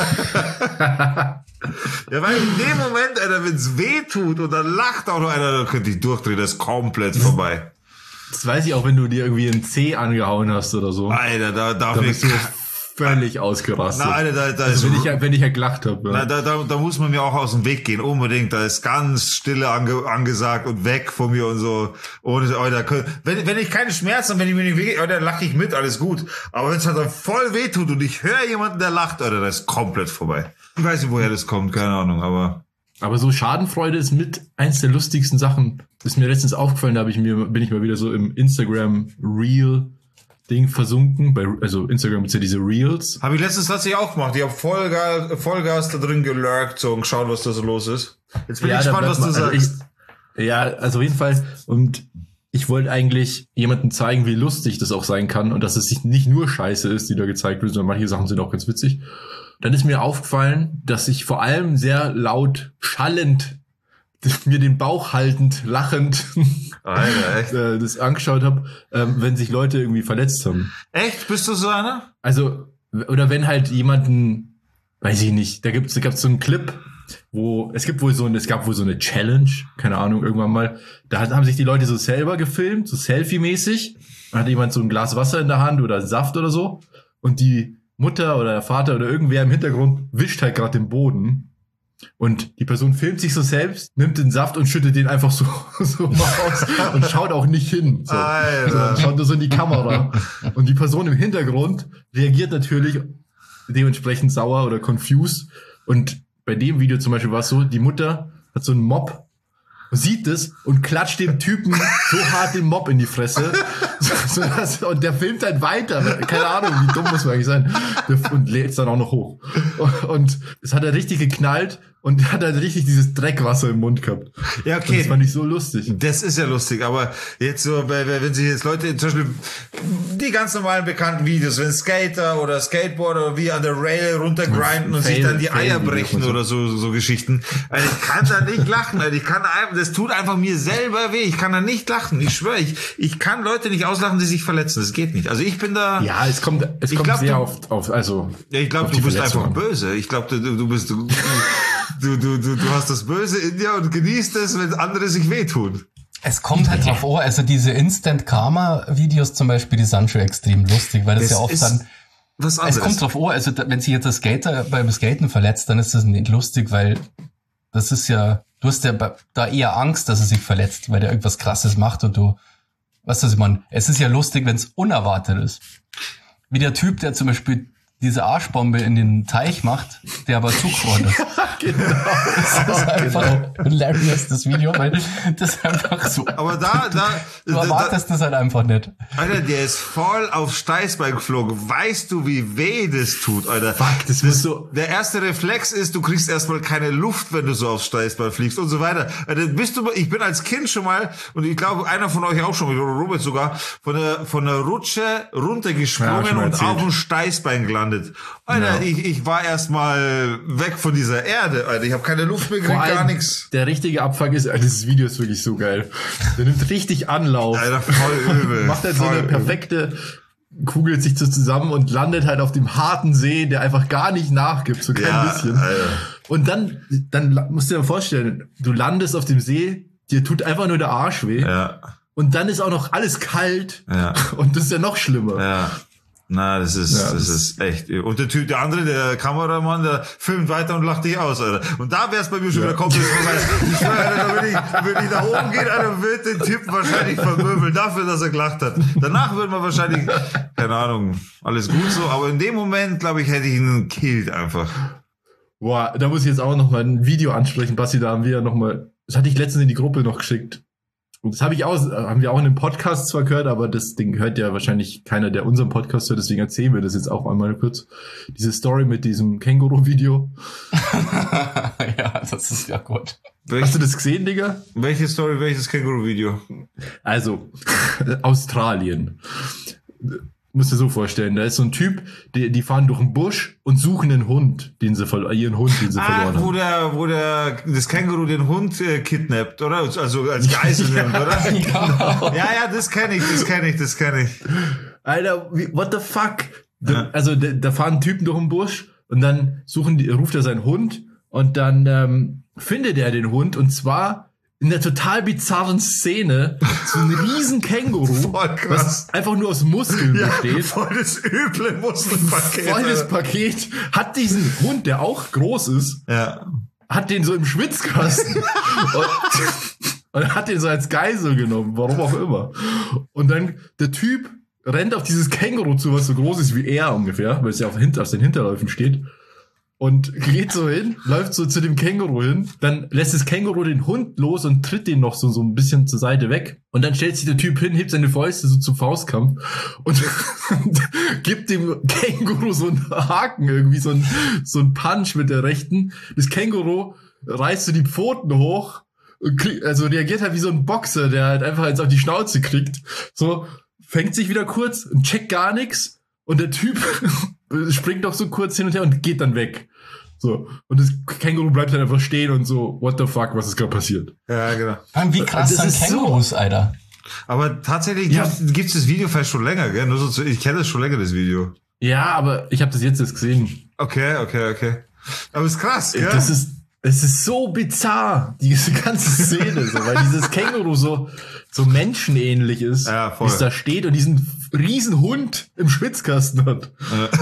Ja, weil in dem Moment, Alter, wenn's weh tut und dann lacht auch noch einer, dann könnte ich durchdrehen, das ist komplett vorbei. Das weiß ich auch, wenn du dir irgendwie einen Zeh angehauen hast oder so. Alter, da darf Da ich... bist du völlig ausgerastet. Na, Alter, da, da also ist... wenn ich, ja- wenn ich ja gelacht habe. Na, Ja. da, da, da muss man mir auch aus dem Weg gehen, unbedingt. Da ist ganz Stille ange, angesagt und weg von mir und so. Und, oh, da können, wenn, wenn ich keine Schmerzen, wenn ich mir nicht weh, oh, dann lache ich mit, alles gut. Aber wenn es halt dann voll weh tut und ich höre jemanden, der lacht, Alter, das ist komplett vorbei. Ich weiß nicht, woher das kommt, keine Ahnung, aber... Aber so Schadenfreude ist mit eins der lustigsten Sachen. Ist mir letztens aufgefallen, da habe ich mir, bin ich mal wieder so im Instagram Reel Ding versunken. Bei, also Instagram ist ja diese Reels. Habe ich letztens tatsächlich auch gemacht. Ich habe Vollgas, Vollgas da drin gelurkt so und geschaut, was da so los ist. Jetzt bin ich da gespannt, bleibt was du man- also sagst. Ich, ja, also auf jeden Fall. Und ich wollte eigentlich jemandem zeigen, wie lustig das auch sein kann und dass es nicht nur Scheiße ist, die da gezeigt wird, sondern manche Sachen sind auch ganz witzig. Dann ist mir aufgefallen, dass ich vor allem sehr laut, schallend, mir den Bauch haltend, lachend Alter, echt? das angeschaut habe, ähm, wenn sich Leute irgendwie verletzt haben. Echt? Bist du so einer? Also, oder wenn halt jemanden, weiß ich nicht, da gibt's, da gab's so einen Clip, wo, es gibt wohl so ein, es gab wohl so eine Challenge, keine Ahnung, irgendwann mal, da haben sich die Leute so selber gefilmt, so Selfie-mäßig, dann hat jemand so ein Glas Wasser in der Hand oder Saft oder so und die Mutter oder der Vater oder irgendwer im Hintergrund wischt halt gerade den Boden und die Person filmt sich so selbst, nimmt den Saft und schüttet den einfach so, so mal aus und schaut auch nicht hin. So. Alter. So, schaut nur so in die Kamera. Und die Person im Hintergrund reagiert natürlich dementsprechend sauer oder confused. Und bei dem Video zum Beispiel war es so, die Mutter hat so einen Mob, sieht es und klatscht dem Typen so hart den Mob in die Fresse. So, dass, und der filmt halt weiter. Keine Ahnung, wie dumm muss man eigentlich sein. Und lädt es dann auch noch hoch. Und es hat er richtig geknallt und hat halt richtig dieses Dreckwasser im Mund gehabt. Ja, okay. Und das fand ich so lustig. Das ist ja lustig, aber jetzt so, wenn sich jetzt Leute, zum Beispiel die ganz normalen bekannten Videos, wenn Skater oder Skateboarder wie an der Rail runtergrinden und Fail, sich dann die Fail Eier brechen so. oder so, so Geschichten. Also ich kann da nicht lachen, also ich kann einfach, das tut einfach mir selber weh. Ich kann da nicht lachen. Ich schwöre, ich, ich kann Leute nicht auslachen, die sich verletzen. Das geht nicht. Also ich bin da. Ja, es kommt, es Ich kommt glaub, sehr du- auf, auf, also. Ja, ich glaube, auf du die bist Verletzung einfach an. böse. Ich glaube, du, du bist, du, du, du, du, du hast das Böse in dir und genießt es, wenn andere sich wehtun. Es kommt halt drauf an, also diese Instant-Karma-Videos zum Beispiel, die sind schon extrem lustig, weil das, Das ja oft ist dann, was es anderes. kommt drauf an, also da, wenn sich jetzt der Skater beim Skaten verletzt, dann ist das nicht lustig, weil das ist ja, du hast ja bei- da eher Angst, dass er sich verletzt, weil der irgendwas Krasses macht und du, weißt du, was ich meine? Es ist ja lustig, wenn es unerwartet ist. Wie der Typ, der zum Beispiel diese Arschbombe in den Teich macht, der aber zugefroren ist. Genau. Das ist einfach hilarious, das Video, weil das ist einfach so. Aber da, da, Du da, da, erwartest das halt einfach nicht. Alter, der ist voll auf Steißbein geflogen. Weißt du, wie weh das tut, Alter? Fuck, das muss so. Der erste Reflex ist, du kriegst erstmal keine Luft, wenn du so aufs Steißbein fliegst und so weiter. Alter, bist du, ich bin als Kind schon mal, und ich glaube, einer von euch auch schon, oder Robert sogar, von der, von der Rutsche runtergesprungen Ja, schon mal und erzählt. auf dem Steißbein gelandet. Alter, Ja. ich, ich war erstmal weg von dieser Erde, Alter. Ich habe keine Luft mehr Vor gekriegt, allem, gar nichts. Der richtige Abfuck ist, Alter, dieses Video ist wirklich so geil. Der nimmt richtig Anlauf. Alter, voll übel. Macht halt so Voll eine übel. perfekte, kugelt sich so zusammen und landet halt auf dem harten See, der einfach gar nicht nachgibt, so kein Ja, bisschen. Alter. Und dann, dann la- musst du dir mal vorstellen, du landest auf dem See, dir tut einfach nur der Arsch weh. Ja, Und dann ist auch noch alles kalt. ja. Und das ist ja noch schlimmer. Ja. Na, das ist, Ja, das das- ist echt. Und der Typ, der andere, der Kameramann, der filmt weiter und lacht dich aus, Alter. Und da wär's bei mir schon Ja. wieder komplett vorbei. Ich schwöre, Alter, da würde ich, würde ich nach oben gehen, Alter, wird den Typen wahrscheinlich vermöbeln dafür, dass er gelacht hat. Danach würde man wahrscheinlich, keine Ahnung, alles gut so, aber in dem Moment, glaube ich, hätte ich ihn gekillt einfach. Boah, da muss ich jetzt auch noch mal ein Video ansprechen, Basti, da haben wir ja noch mal, das hatte ich letztens in die Gruppe noch geschickt. Und das habe ich auch, haben wir auch in einem Podcast zwar gehört, aber das Ding hört ja wahrscheinlich keiner, der unseren Podcast hört, deswegen erzählen wir das jetzt auch einmal kurz. Diese Story mit diesem Känguru-Video. Ja, das ist ja gut. Welch, Hast du das gesehen, Digga? welche Story, welches Känguru-Video? Also, Australien. Musst dir so vorstellen, da ist so ein Typ, die, die fahren durch den Busch und suchen einen Hund, den sie verloren, ihren Hund, den sie Ah, verloren wo haben. der, wo der, das Känguru den Hund äh, kidnappt, oder? Also als Geisel nimmt, oder? Ja. Ja, ja, das kenne ich, das kenne ich, das kenne ich. Alter, wie, what the fuck? Da, Ja. Also da, da fahren Typen durch den Busch und dann suchen die, ruft er seinen Hund und dann ähm, findet er den Hund und zwar in der total bizarren Szene so ein riesen Känguru, Voll krass. was einfach nur aus Muskeln besteht. voll das üble Muskelpaket. Volles Alter. Paket, hat diesen Hund, der auch groß ist, Ja. hat den so im Schwitzkasten und, und hat den so als Geisel genommen, warum auch immer. Und dann der Typ rennt auf dieses Känguru zu, was so groß ist wie er ungefähr, weil es ja auf, hinter, auf den Hinterläufen steht. Und geht so hin, läuft so zu dem Känguru hin, dann lässt das Känguru den Hund los und tritt den noch so, so ein bisschen zur Seite weg. Und dann stellt sich der Typ hin, hebt seine Fäuste so zum Faustkampf und gibt dem Känguru so einen Haken, irgendwie so ein, so ein Punch mit der rechten. Das Känguru reißt so die Pfoten hoch und krieg, also reagiert halt wie so ein Boxer, der halt einfach jetzt auf die Schnauze kriegt. So, fängt sich wieder kurz und checkt gar nichts und der Typ springt doch so kurz hin und her und geht dann weg. So, und das Känguru bleibt dann einfach stehen und so, what the fuck, was ist gerade passiert? Ja, genau. Wie krass Das sind ist Kängurus, so- Alter. Aber tatsächlich Ja. gibt es das Video vielleicht schon länger, gell? Nur so zu, ich kenne das schon länger, das Video. Ja, aber ich habe das jetzt erst gesehen. Okay, okay, okay. Aber ist krass, gell? Das ist, es ist so bizarr, diese ganze Szene, so, weil dieses Känguru so, so menschenähnlich ist, Ja, voll. wie es da steht und diesen riesen Hund im Schwitzkasten hat.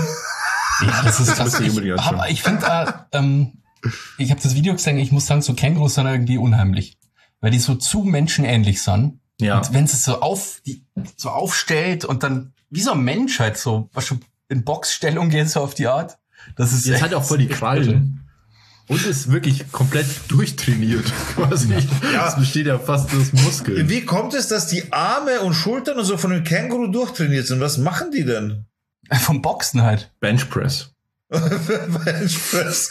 Ja, das ist krass. musst du Ich, unbedingt anschauen. hab, ich finde, äh, ähm, ich habe das Video gesehen, ich muss sagen, so Kängurus sind irgendwie unheimlich. Weil die so zu menschenähnlich sind. Ja. Und wenn sie so auf, die, so aufstellt und dann, wie so ein Mensch halt so, was schon in Boxstellung geht, so auf die Art. Das ist Jetzt echt- hat er auch voll die Krallen. Und ist wirklich komplett durchtrainiert, quasi. Das besteht ja fast aus Muskeln. Wie kommt es, dass die Arme und Schultern und so von dem Känguru durchtrainiert sind? Was machen die denn? Vom Boxen halt. Benchpress. Benchpress.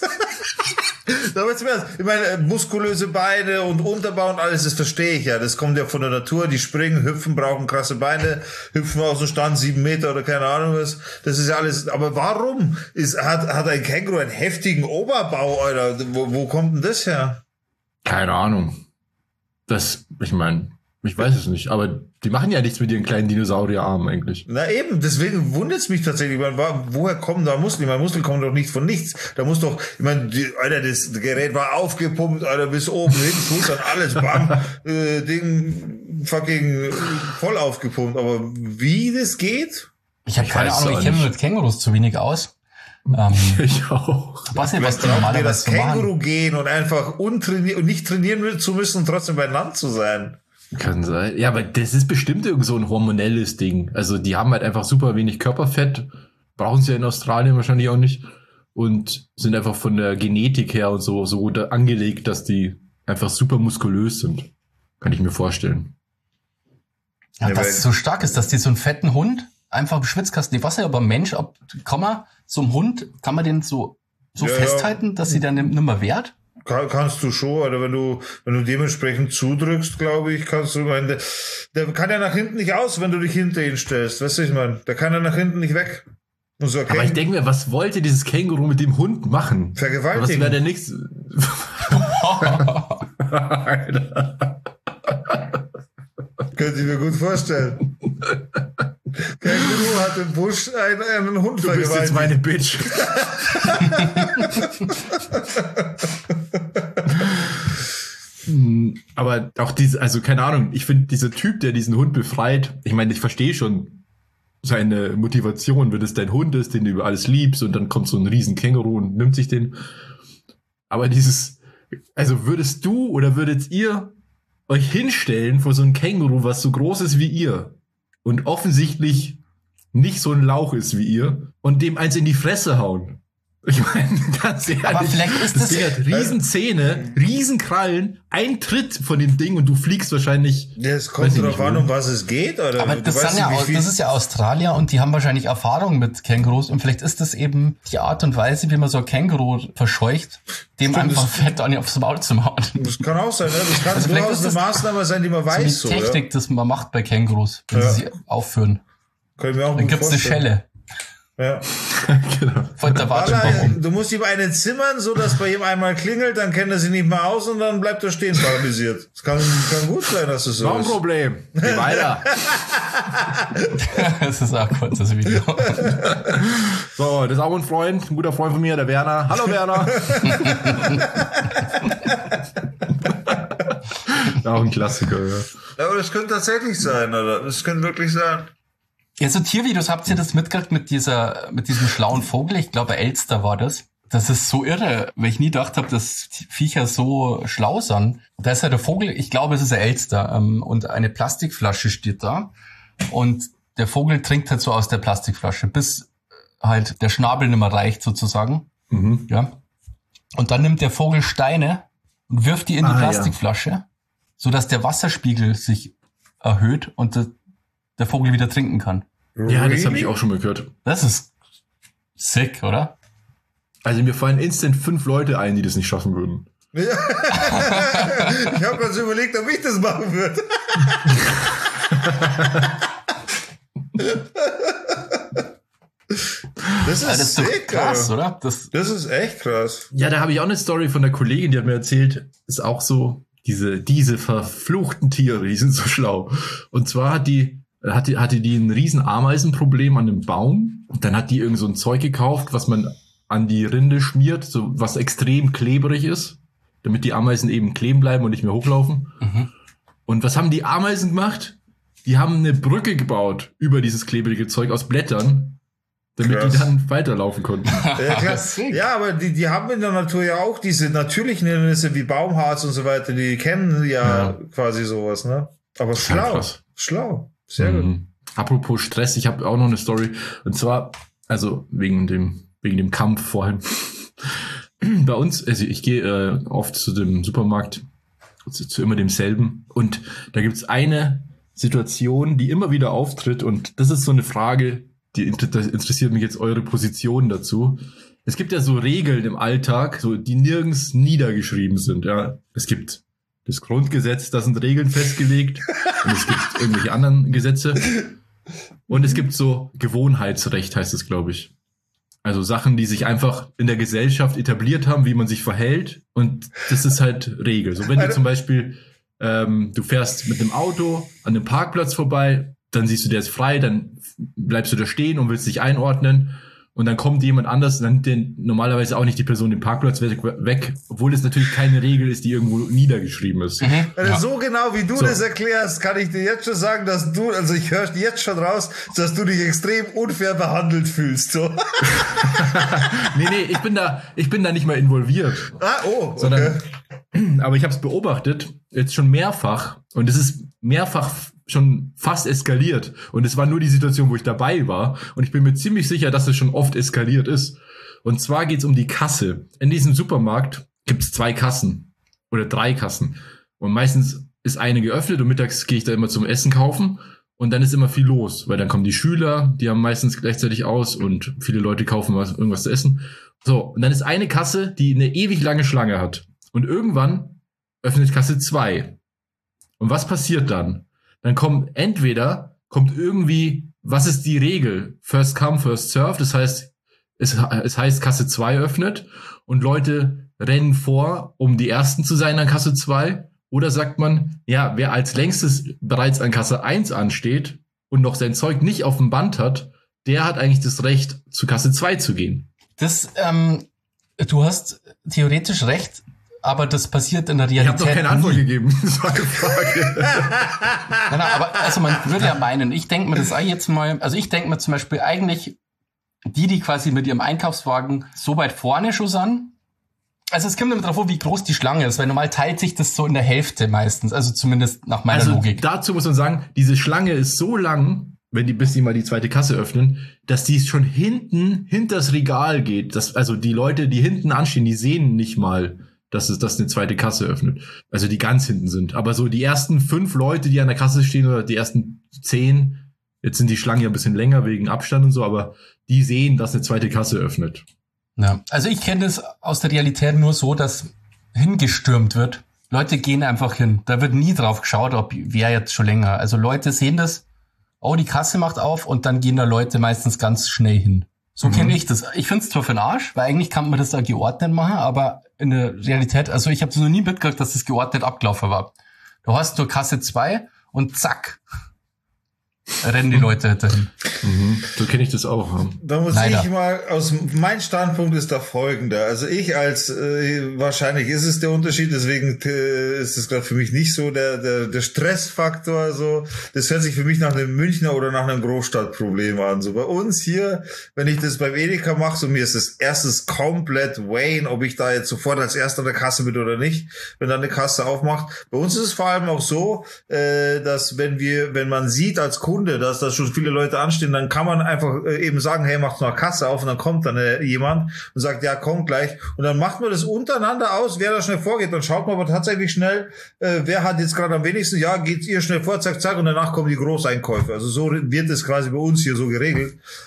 Aber jetzt mehr, ich meine, muskulöse Beine und Unterbau und alles, das verstehe ich ja. Das kommt ja von der Natur. Die springen, hüpfen, brauchen krasse Beine, hüpfen aus dem Stand sieben Meter oder keine Ahnung was. Das ist ja alles. Aber warum ist, hat, hat ein Känguru einen heftigen Oberbau, Alter? Wo, wo kommt denn das her? Keine Ahnung. Das, ich meine, ich weiß es nicht, aber die machen ja nichts mit ihren kleinen Dinosaurierarmen eigentlich. Na eben, deswegen wundert es mich tatsächlich. Ich meine, woher kommen da Muskeln? Ich meine, Muskeln kommen doch nicht von nichts. Da muss doch, ich meine, die, Alter, das Gerät war aufgepumpt, Alter, bis oben hin, Schultern, alles, bam, äh, Ding, fucking äh, voll aufgepumpt. Aber wie das geht? Ich habe Ich keine weiß Ahnung, auch ich kenne mich nicht. mit Kängurus zu wenig aus. Ähm, Ich auch. ich weiß nicht, was Was die braucht mir normalerweise das so machen. Känguru gehen und einfach untrainiert und nicht trainieren zu müssen und trotzdem beieinander zu sein? Kann sein. Ja, aber das ist bestimmt irgend so ein hormonelles Ding. Also die haben halt einfach super wenig Körperfett, brauchen sie ja in Australien wahrscheinlich auch nicht und sind einfach von der Genetik her und so so da angelegt, dass die einfach super muskulös sind. Kann ich mir vorstellen. Ja, Ja, dass weil- es so stark ist, dass die so einen fetten Hund einfach im Schwitzkasten, ich weiß nicht, aber ein Mensch, ob, kann man so einem Hund, kann man den so, so Ja, ja. festhalten, dass sie dann nicht mehr wehrt? Kann, kannst du schon, oder wenn du, wenn du dementsprechend zudrückst, glaube ich, kannst du, mein, der, der kann ja nach hinten nicht aus, wenn du dich hinter ihn stellst. Weißt du, ich meine, der kann ja nach hinten nicht weg. Und so Aber ich erkennen, denke mir, was wollte dieses Känguru mit dem Hund machen? Was vergewaltigen. wäre denn nichts? Alter. Könnte ich mir gut vorstellen. Känguru hat im Busch einen, einen Hund Du bist jetzt vergewaltigt. meine Bitch. Hm, Aber auch diese, also keine Ahnung, ich finde dieser Typ, der diesen Hund befreit, ich meine, ich verstehe schon seine Motivation, wenn es dein Hund ist, den du über alles liebst und dann kommt so ein riesen Känguru und nimmt sich den. Aber dieses, also würdest du oder würdet ihr euch hinstellen vor so ein Känguru, was so groß ist wie ihr und offensichtlich nicht so ein Lauch ist wie ihr und dem eins in die Fresse hauen? Ich meine, ganz ehrlich, Aber vielleicht ist das- Ding hat riesen Zähne, riesen Krallen, ein Tritt von dem Ding und du fliegst wahrscheinlich. Ja, es Weiß kommt ich darauf nicht, an, wo. um was es geht, oder? Aber Du das, weißt sind ja, nicht, wie au- viel- das ist ja Australier und die haben wahrscheinlich Erfahrung mit Kängurus und vielleicht ist das eben die Art und Weise, wie man so ein Känguru verscheucht, dem Stimmt, einfach das- fett an aufs Maul zu hauen. Das kann auch sein, ne? Das kann Also vielleicht durchaus ist eine das Maßnahme sein, die man So die weiß, so, ja. Technik, das man macht bei Kängurus, wenn Ja. sie sie aufführen. Kann ich mir auch Dann gut gibt's eine vorstellen. Schelle. Ja. Genau. Von der Wartung Allein, warum. du musst ihm einen zimmern, so dass bei ihm einmal klingelt, dann kennt er sie nicht mehr aus und dann bleibt er stehen paralysiert. Das kann, kann gut sein, dass es so Kein ist. Problem. Geh weiter. Das ist auch ein kurzes Video. So, das ist auch ein Freund, ein guter Freund von mir, der Werner. Hallo Werner. Auch ein Klassiker, ja. Ja, aber das könnte tatsächlich sein, oder? Das könnte wirklich sein. Ja, so Tiervideos, habt ihr das mitgekriegt mit dieser, mit diesem schlauen Vogel? Ich glaube, Elster war das. Das ist so irre, weil ich nie gedacht habe, dass die Viecher so schlau sind. Da ist ja der Vogel, ich glaube, es ist ein Elster, ähm, und eine Plastikflasche steht da. Und der Vogel trinkt halt so aus der Plastikflasche, bis halt der Schnabel nicht mehr reicht, sozusagen. Mhm. Ja. Und dann nimmt der Vogel Steine und wirft die in die Ah, ja. Plastikflasche, sodass der Wasserspiegel sich erhöht und der, der Vogel wieder trinken kann. Ja, das habe ich auch schon mal gehört. Das ist sick, oder? Also mir fallen instant fünf Leute ein, die das nicht schaffen würden. Ja. Ich habe gerade überlegt, ob ich das machen würde. Das ist, ja, das ist doch krass, oder? Das, das ist echt krass. Ja, da habe ich auch eine Story von der Kollegin, die hat mir erzählt, ist auch so, diese, diese verfluchten Tiere, die sind so schlau. Und zwar hat die, hatte, hatte die ein riesen Ameisenproblem an einem Baum. Und dann hat die irgend so ein Zeug gekauft, was man an die Rinde schmiert, so was extrem klebrig ist, damit die Ameisen eben kleben bleiben und nicht mehr hochlaufen. Mhm. Und was haben die Ameisen gemacht? Die haben eine Brücke gebaut über dieses klebrige Zeug aus Blättern, damit krass. Die dann weiterlaufen konnten. Ja, klar. Ja, aber die, die haben in der Natur ja auch diese natürlichen Hindernisse wie Baumharz und so weiter, die kennen ja, ja. quasi sowas, ne? Aber schlau, krass. schlau, sehr mhm. gut. Apropos Stress, ich habe auch noch eine Story. Und zwar, also wegen dem wegen dem Kampf vorhin. Bei uns, also ich gehe äh, oft zu dem Supermarkt, zu, zu immer demselben. Und da gibt's eine Situation, die immer wieder auftritt. Und das ist so eine Frage, die das interessiert mich jetzt eure Position dazu. Es gibt ja so Regeln im Alltag, so die nirgends niedergeschrieben sind. Ja, es gibt das Grundgesetz, da sind Regeln festgelegt. Und es gibt irgendwelche anderen Gesetze. Und es gibt so Gewohnheitsrecht, heißt es, glaube ich. Also Sachen, die sich einfach in der Gesellschaft etabliert haben, wie man sich verhält. Und das ist halt Regel. So wenn du zum Beispiel, ähm, du fährst mit einem Auto an einem Parkplatz vorbei, dann siehst du, der ist frei, dann bleibst du da stehen und willst dich einordnen. Und dann kommt jemand anders, dann nimmt den normalerweise auch nicht die Person den Parkplatz weg, obwohl es natürlich keine Regel ist, die irgendwo niedergeschrieben ist. Mhm. Also ja. So genau wie du so. das erklärst, kann ich dir jetzt schon sagen, dass du, also ich höre jetzt schon raus, dass du dich extrem unfair behandelt fühlst. So. nee, nee, ich bin da, ich bin da nicht mal involviert. Ah, oh, okay. Sondern, aber ich habe es beobachtet, jetzt schon mehrfach, und es ist mehrfach schon fast eskaliert. Und es war nur die Situation, wo ich dabei war. Und ich bin mir ziemlich sicher, dass es schon oft eskaliert ist. Und zwar geht's um die Kasse. In diesem Supermarkt gibt's zwei Kassen. Oder drei Kassen. Und meistens ist eine geöffnet und mittags gehe ich da immer zum Essen kaufen. Und dann ist immer viel los. Weil dann kommen die Schüler, die haben meistens gleichzeitig aus und viele Leute kaufen was, irgendwas zu essen. So, und dann ist eine Kasse, die eine ewig lange Schlange hat. Und irgendwann öffnet Kasse zwei. Und was passiert dann? Dann kommt entweder, kommt irgendwie, was ist die Regel? First come, first serve. Das heißt, es, es heißt, Kasse zwei öffnet und Leute rennen vor, um die Ersten zu sein an Kasse zwei. Oder sagt man, ja, wer als längstes bereits an Kasse eins ansteht und noch sein Zeug nicht auf dem Band hat, der hat eigentlich das Recht, zu Kasse zwei zu gehen. Das, ähm, du hast theoretisch recht. Aber das passiert in der Realität. Ich habe doch keine Antwort nie. gegeben. Das war eine Frage. nein, nein, aber also man würde ja meinen, ich denke mir das auch jetzt mal, also ich denke mir zum Beispiel eigentlich, die, die quasi mit ihrem Einkaufswagen so weit vorne schon sind, also es kommt immer drauf an, wie groß die Schlange ist, weil normal teilt sich das so in der Hälfte meistens, also zumindest nach meiner also Logik. Dazu muss man sagen, diese Schlange ist so lang, wenn die, bis die mal die zweite Kasse öffnen, dass die schon hinten, hinters Regal geht. Das, also die Leute, die hinten anstehen, die sehen nicht mal, dass es das eine zweite Kasse öffnet. Also die ganz hinten sind. Aber so die ersten fünf Leute, die an der Kasse stehen, oder die ersten zehn, jetzt sind die Schlangen ja ein bisschen länger wegen Abstand und so, aber die sehen, dass eine zweite Kasse öffnet. Ja, also ich kenne das aus der Realität nur so, dass hingestürmt wird. Leute gehen einfach hin. Da wird nie drauf geschaut, ob wer jetzt schon länger. Also Leute sehen das, oh, die Kasse macht auf und dann gehen da Leute meistens ganz schnell hin. So mhm. kenne ich das. Ich finde es zwar für den Arsch, weil eigentlich kann man das da geordnet machen, aber in der Realität, also ich habe das noch nie mitgekriegt, dass das geordnet abgelaufen war. Du hast nur Kasse zwei und zack, rennen die Leute dahin. Mhm. So kenne ich das auch. Ja. Da muss Leider. ich mal, aus mein Standpunkt ist der folgende. Also ich als, äh, wahrscheinlich ist es der Unterschied, deswegen äh, ist es gerade für mich nicht so der, der, der Stressfaktor. So, das hört sich für mich nach einem Münchner oder nach einem Großstadtproblem an. So bei uns hier, wenn ich das beim Edeka mache, so mir ist es erstens komplett Wayne, ob ich da jetzt sofort als Erster an der Kasse bin oder nicht, wenn dann eine Kasse aufmacht. Bei uns ist es vor allem auch so, äh, dass wenn wir, wenn man sieht als Kunde, dass da schon viele Leute anstehen, dann kann man einfach äh, eben sagen, hey, macht mal Kasse auf und dann kommt dann äh, jemand und sagt, ja, komm gleich. Und dann macht man das untereinander aus, wer da schnell vorgeht. Dann schaut man aber tatsächlich schnell, äh, wer hat jetzt gerade am wenigsten, ja, geht ihr schnell vor, zack, zack, und danach kommen die Großeinkäufe. Also so wird es quasi bei uns hier so geregelt.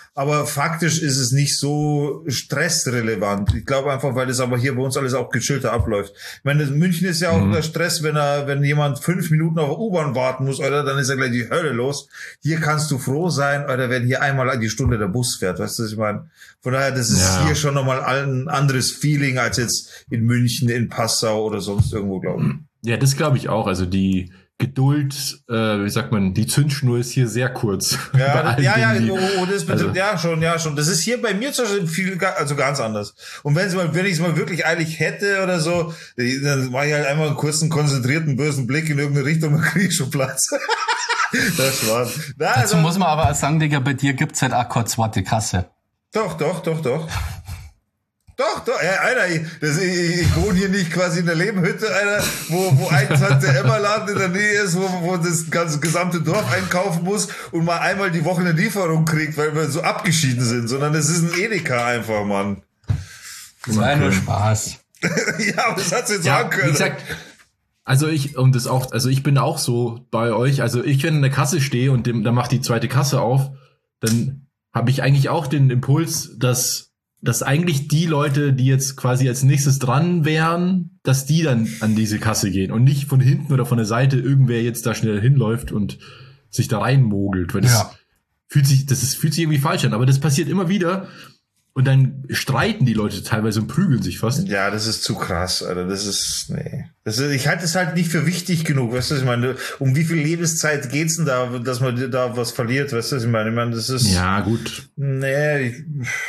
aber faktisch ist es nicht so stressrelevant. Ich glaube einfach, weil das aber hier bei uns alles auch gechillter abläuft. Ich meine, München ist ja auch mhm. der Stress, wenn er, wenn jemand fünf Minuten auf U-Bahn warten muss, oder, dann ist ja gleich die Hölle los. Hier kannst du froh sein, oder wenn hier einmal die Stunde der Bus fährt, weißt du, was ich meine? Von daher, das ist ja. hier schon nochmal ein anderes Feeling als jetzt in München, in Passau oder sonst irgendwo, glaube ich. Ja, das glaube ich auch. Also die Geduld, äh, wie sagt man, die Zündschnur ist hier sehr kurz. Ja, ja, ja, die, oh, das betrifft, also, ja, schon, ja, schon. Das ist hier bei mir zum Beispiel viel, also ganz anders. Und wenn es mal, wenn ich es mal wirklich eilig hätte oder so, dann mache ich halt einmal einen kurzen, konzentrierten, bösen Blick in irgendeine Richtung und kriege schon Platz. Das war's. Na, Dazu also, muss man aber sagen, Digga, bei dir gibt's halt auch keine zweite Kasse. Doch, doch, doch, doch. Doch, doch, ja, Alter, ich, das, ich, ich wohne hier nicht quasi in der Lebenhütte, Alter, wo, wo ein Tante-Emma-Laden in der Nähe ist, wo, wo das ganze gesamte Dorf einkaufen muss und mal einmal die Woche eine Lieferung kriegt, weil wir so abgeschieden sind, sondern das ist ein Edeka einfach, Mann. Das war ja nur Spaß. Ja, aber das hat's jetzt ja, sagen können. Wie gesagt, also ich, und das auch, also ich bin auch so bei euch, also ich, wenn in der Kasse stehe und dem, dann macht die zweite Kasse auf, dann habe ich eigentlich auch den Impuls, dass dass eigentlich die Leute, die jetzt quasi als nächstes dran wären, dass die dann an diese Kasse gehen und nicht von hinten oder von der Seite irgendwer jetzt da schnell hinläuft und sich da reinmogelt, weil das ja. fühlt sich, das ist, fühlt sich irgendwie falsch an, aber das passiert immer wieder und dann streiten die Leute teilweise und prügeln sich fast. Ja, das ist zu krass, Alter, das ist, nee. Das ist, ich halte es halt nicht für wichtig genug, weißt du, ich meine, um wie viel Lebenszeit geht's denn da, dass man da was verliert, weißt du, ich meine, ich meine, das ist. Ja, gut. Nee, ich,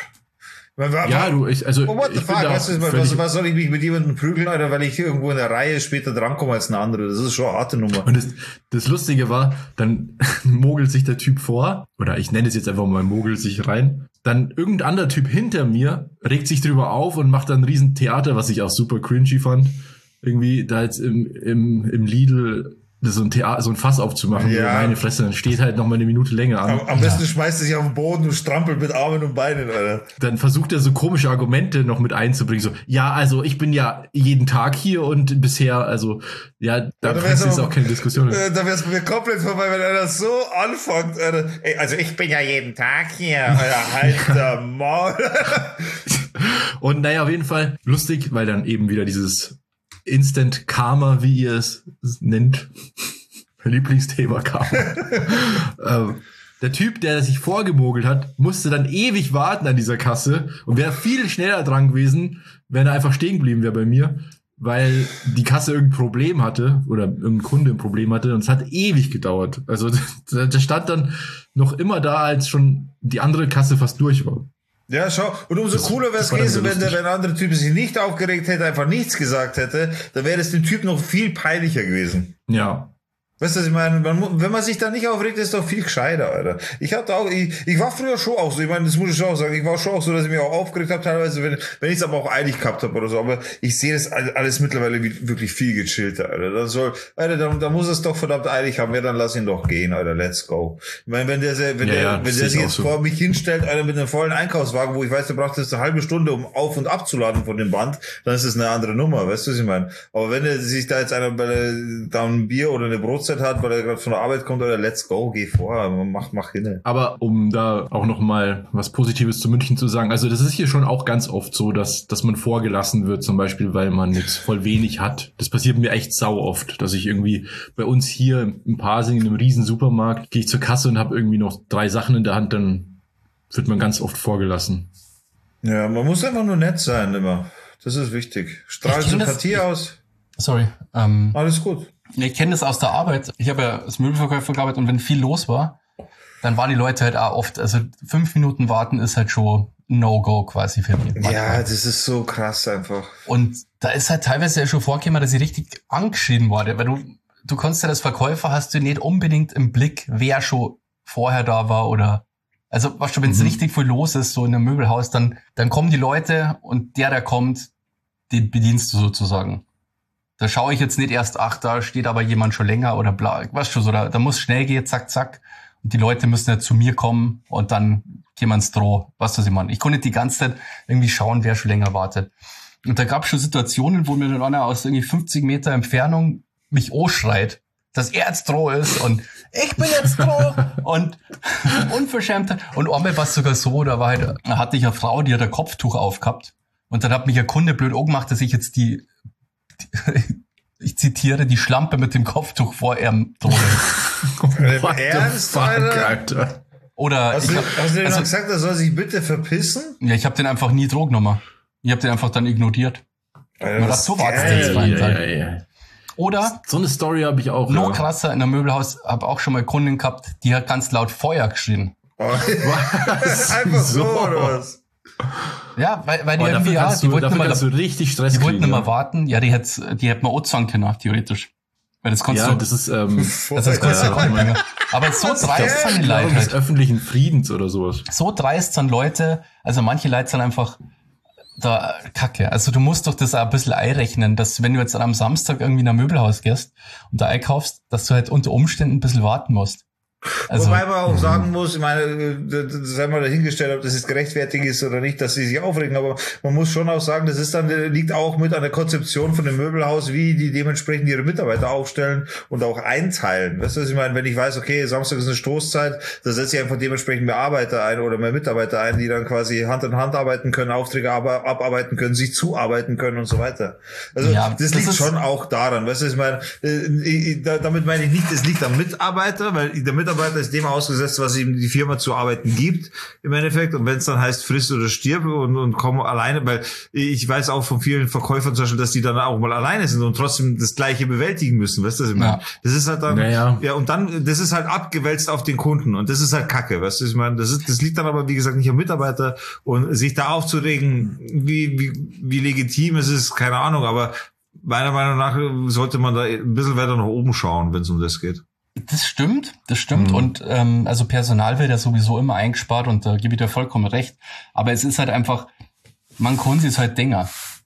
ja, du, ich, also, oh, what the ich fuck, weißt du, was, was soll ich mich mit jemandem prügeln, Alter, weil ich irgendwo in der Reihe später drankomme als eine andere, das ist schon eine harte Nummer. Und das, das Lustige war, dann mogelt sich der Typ vor, oder ich nenne es jetzt einfach mal mogelt sich rein, dann irgendein anderer Typ hinter mir regt sich drüber auf und macht dann ein riesen Theater, was ich auch super cringy fand, irgendwie da jetzt im, im, im Lidl so ein Theater, so ein Fass aufzumachen, ja. Meine Fresse, dann steht halt noch mal eine Minute länger an. Am, am besten ja. schmeißt er sich auf den Boden und strampelt mit Armen und Beinen, Alter. Dann versucht er so komische Argumente noch mit einzubringen, so, ja, also ich bin ja jeden Tag hier und bisher, also, ja, da ja, ist auch keine Diskussion. Äh, da wär's mir komplett vorbei, wenn einer so anfängt, Alter. Ey, also ich bin ja jeden Tag hier, Alter, halt der Maul. Und naja, auf jeden Fall lustig, weil dann eben wieder dieses Instant Karma, wie ihr es nennt. Lieblingsthema Karma. ähm, der Typ, der sich vorgemogelt hat, musste dann ewig warten an dieser Kasse und wäre viel schneller dran gewesen, wenn er einfach stehen geblieben wäre bei mir, weil die Kasse irgendein Problem hatte oder irgendein Kunde ein Problem hatte und es hat ewig gedauert. Also der stand dann noch immer da, als schon die andere Kasse fast durch war. Ja, schau. Und umso das, cooler wäre es gewesen, wenn der, wenn der andere Typ sich nicht aufgeregt hätte, einfach nichts gesagt hätte, dann wäre es dem Typ noch viel peinlicher gewesen. Ja. Weißt du, was ich meine? Man, wenn man sich da nicht aufregt, ist doch viel gescheiter, Alter. Ich hatte auch, ich, ich war früher schon auch so, ich meine, das muss ich schon auch sagen, ich war schon auch so, dass ich mich auch aufgeregt habe, teilweise, wenn, wenn ich es aber auch eilig gehabt habe oder so, aber ich sehe das alles mittlerweile wirklich viel gechillter, Alter. Das soll, Alter, da, da muss es doch verdammt eilig haben, ja, dann lass ihn doch gehen, Alter, let's go. Ich meine, wenn der, wenn ja, der, ja, wenn der sich jetzt so vor mich hinstellt, Alter, mit einem vollen Einkaufswagen, wo ich weiß, der braucht jetzt eine halbe Stunde, um auf- und abzuladen von dem Band, dann ist das eine andere Nummer, weißt du, was ich meine? Aber wenn er sich da jetzt einer, weil er da ein Bier oder eine Brotzeit hat, weil er gerade von der Arbeit kommt, oder let's go, geh vor, mach, mach hin. Aber um da auch noch mal was Positives zu München zu sagen, also das ist hier schon auch ganz oft so, dass dass man vorgelassen wird, zum Beispiel, weil man jetzt voll wenig hat. Das passiert mir echt sau oft, dass ich irgendwie bei uns hier im Pasing in einem riesen Supermarkt gehe ich zur Kasse und habe irgendwie noch drei Sachen in der Hand, dann wird man ganz oft vorgelassen. Ja, man muss einfach nur nett sein immer. Das ist wichtig. Strahl Sympathie aus. Sorry. Ähm, Alles gut. Ich kenne das aus der Arbeit. Ich habe ja als Möbelverkäufer gearbeitet und wenn viel los war, dann waren die Leute halt auch oft, also fünf Minuten warten ist halt schon No-Go quasi für mich. Ja, das ist so krass einfach. Und da ist halt teilweise ja schon vorgekommen, dass ich richtig angeschrien wurde, weil du, du konntest ja als Verkäufer hast du nicht unbedingt im Blick, wer schon vorher da war oder, also weißt du, wenn es mhm. richtig viel los ist, so in einem Möbelhaus, dann, dann kommen die Leute und der, der kommt, den bedienst du sozusagen. Da schaue ich jetzt nicht erst, ach, da steht aber jemand schon länger oder bla, weißt du, so, da, da muss schnell gehen, zack, zack. Und die Leute müssen ja zu mir kommen und dann gehen wir ins Droh, weißt du, was ich meine. Ich konnte die ganze Zeit irgendwie schauen, wer schon länger wartet. Und da gab es schon Situationen, wo mir dann einer aus irgendwie fünfzig Meter Entfernung mich anschreit. dass er jetzt droh ist und ich bin jetzt droh und unverschämt. Und einmal war es sogar so, da war halt, da hatte ich eine Frau, die hat ein Kopftuch aufgehabt und dann hat mich ein Kunde blöd angemacht, dass ich jetzt die, die ich zitiere, die Schlampe mit dem Kopftuch vor ihrem drohe. What Ernst, fuck, Alter? Alter? Oder hast ich du, hab, hast du dem also, noch gesagt, er soll sich bitte verpissen? Ja, ich habe den einfach nie Droh genommen. Ich habe den einfach dann ignoriert. Alter, das so war geil. jetzt ja, ja, ja. Oder so eine Story habe ich auch. Noch ja. krasser, in einem Möbelhaus habe auch schon mal Kunden gehabt, die hat ganz laut Feuer geschrien. Oh, was? Einfach so, oder was? Ja, weil, weil die oh, irgendwie, ja, die du, wollten immer, so richtig Stress die wollten kriegen, immer ja. warten. Ja, die hätte, die hätte man auch zahlen können, theoretisch. Weil das konntest ja, du, das ist, ähm, das ist kurz ja, ja. Aber so dreist sind die Leute des öffentlichen Friedens oder sowas. So dreist sind Leute, also manche Leute sind einfach da Kacke. Also du musst doch das auch ein bisschen einrechnen, dass wenn du jetzt am Samstag irgendwie in ein Möbelhaus gehst und da einkaufst, dass du halt unter Umständen ein bisschen warten musst. Also, wobei man auch sagen muss, ich meine, sei mal dahingestellt, ob das jetzt gerechtfertigt ist oder nicht, dass sie sich aufregen, aber man muss schon auch sagen, das ist dann, liegt auch mit an der Konzeption von dem Möbelhaus, wie die dementsprechend ihre Mitarbeiter aufstellen und auch einteilen. Weißt du, was ich meine? Wenn ich weiß, okay, Samstag ist eine Stoßzeit, da setze ich einfach dementsprechend mehr Arbeiter ein oder mehr Mitarbeiter ein, die dann quasi Hand in Hand arbeiten können, Aufträge aber abarbeiten können, sich zuarbeiten können und so weiter. Also, ja, das, das liegt schon auch daran. Weißt du, ich meine, damit meine ich nicht, es liegt am Mitarbeiter, weil der Mitarbeiter Mitarbeiter ist dem ausgesetzt, was ihm die Firma zu arbeiten gibt, im Endeffekt. Und wenn es dann heißt, friss oder stirb und, und komm alleine, weil ich weiß auch von vielen Verkäufern zum Beispiel, dass die dann auch mal alleine sind und trotzdem das Gleiche bewältigen müssen. Weißt du, was ich meine? Ja. Das ist halt dann, naja. ja, und dann, das ist halt abgewälzt auf den Kunden und das ist halt Kacke, weißt du, ich meine, das ist, das liegt dann aber, wie gesagt, nicht am Mitarbeiter und sich da aufzuregen, wie, wie, wie legitim es ist, keine Ahnung, aber meiner Meinung nach sollte man da ein bisschen weiter nach oben schauen, wenn es um das geht. Das stimmt, das stimmt. Mhm. Und ähm, also Personal wird ja sowieso immer eingespart und da gebe ich dir vollkommen recht. Aber es ist halt einfach, man kann sich halt Dinger.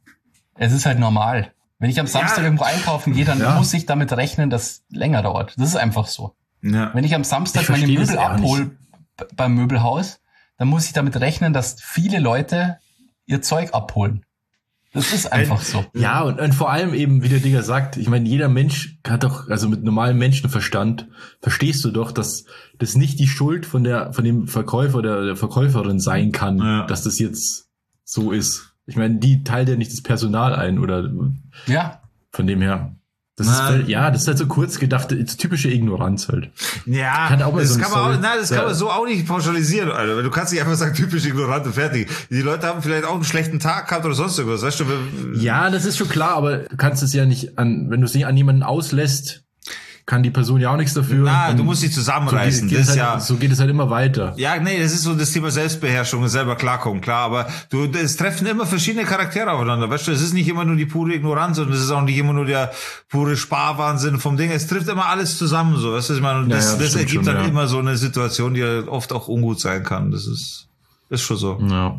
Es ist halt normal. Wenn ich am Samstag ja. irgendwo einkaufen gehe, dann ja. muss ich damit rechnen, dass es länger dauert. Das ist einfach so. Ja. Wenn ich am Samstag ich meine Möbel abhole beim Möbelhaus, dann muss ich damit rechnen, dass viele Leute ihr Zeug abholen. Das ist einfach so. Ja, und, und vor allem eben, wie der Digger sagt, ich meine, jeder Mensch hat doch, also mit normalem Menschenverstand, verstehst du doch, dass das nicht die Schuld von der, von dem Verkäufer oder der Verkäuferin sein kann, ja. dass das jetzt so ist. Ich meine, die teilt ja nicht das Personal ein oder, ja. Von dem her. Das ist halt, ja, das ist halt so kurz gedacht, typische Ignoranz halt. Ja, kann auch mal das so kann man auch, nein, das ja. kann man so auch nicht pauschalisieren, Alter. Du kannst nicht einfach sagen, typisch ignorant und fertig. Die Leute haben vielleicht auch einen schlechten Tag gehabt oder sonst irgendwas, weißt du? Ja, das ist schon klar, aber du kannst es ja nicht an, wenn du es nicht an jemanden auslässt, kann die Person ja auch nichts dafür. Na, du musst sie zusammenreißen. So geht, geht das halt, ja, so geht es halt immer weiter. Ja, nee, das ist so das Thema Selbstbeherrschung und selber klarkommen, klar. Aber du, es treffen immer verschiedene Charaktere aufeinander. Weißt du, es ist nicht immer nur die pure Ignoranz und es ist auch nicht immer nur der pure Sparwahnsinn vom Ding. Es trifft immer alles zusammen, so. Weißt du, ich meine, und das, ja, ja, das, das ergibt schon, dann ja. immer so eine Situation, die ja oft auch ungut sein kann. Das ist, ist schon so. Ja.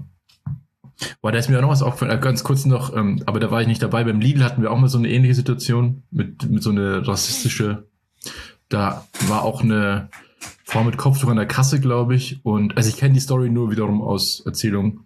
Boah, da ist mir auch noch was aufgefallen, ganz kurz noch, ähm, aber da war ich nicht dabei. Beim Lidl hatten wir auch mal so eine ähnliche Situation mit, mit so eine rassistische. Da war auch eine Frau mit Kopftuch an der Kasse, glaube ich. Und also ich kenne die Story nur wiederum aus Erzählung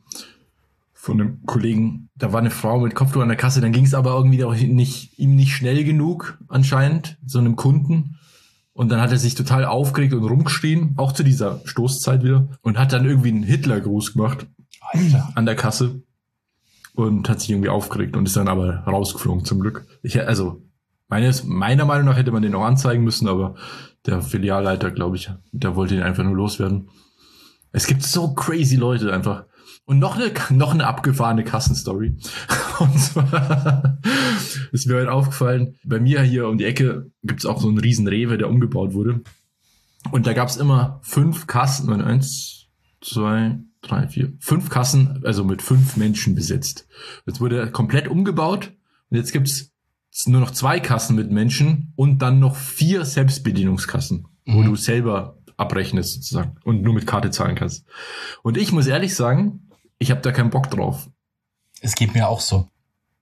von einem Kollegen. Da war eine Frau mit Kopftuch an der Kasse. Dann ging es aber irgendwie auch nicht, ihm nicht schnell genug anscheinend, so einem Kunden. Und dann hat er sich total aufgeregt und rumgeschrien, auch zu dieser Stoßzeit wieder. Und hat dann irgendwie einen Hitlergruß gemacht. Alter. An der Kasse. Und hat sich irgendwie aufgeregt und ist dann aber rausgeflogen, zum Glück. Ich, also... Meines, meiner Meinung nach hätte man den auch anzeigen müssen, aber der Filialleiter, glaube ich, der wollte ihn einfach nur loswerden. Es gibt so crazy Leute einfach. Und noch eine, noch eine abgefahrene Kassenstory. Und zwar ist mir halt aufgefallen, bei mir hier um die Ecke gibt's auch so einen riesen Rewe, der umgebaut wurde. Und da gab's immer fünf Kassen, eins, zwei, drei, vier, fünf Kassen, also mit fünf Menschen besetzt. Jetzt wurde komplett umgebaut und jetzt gibt's nur noch zwei Kassen mit Menschen und dann noch vier Selbstbedienungskassen, mhm. wo du selber abrechnest sozusagen und nur mit Karte zahlen kannst. Und ich muss ehrlich sagen, ich habe da keinen Bock drauf. Es geht mir auch so.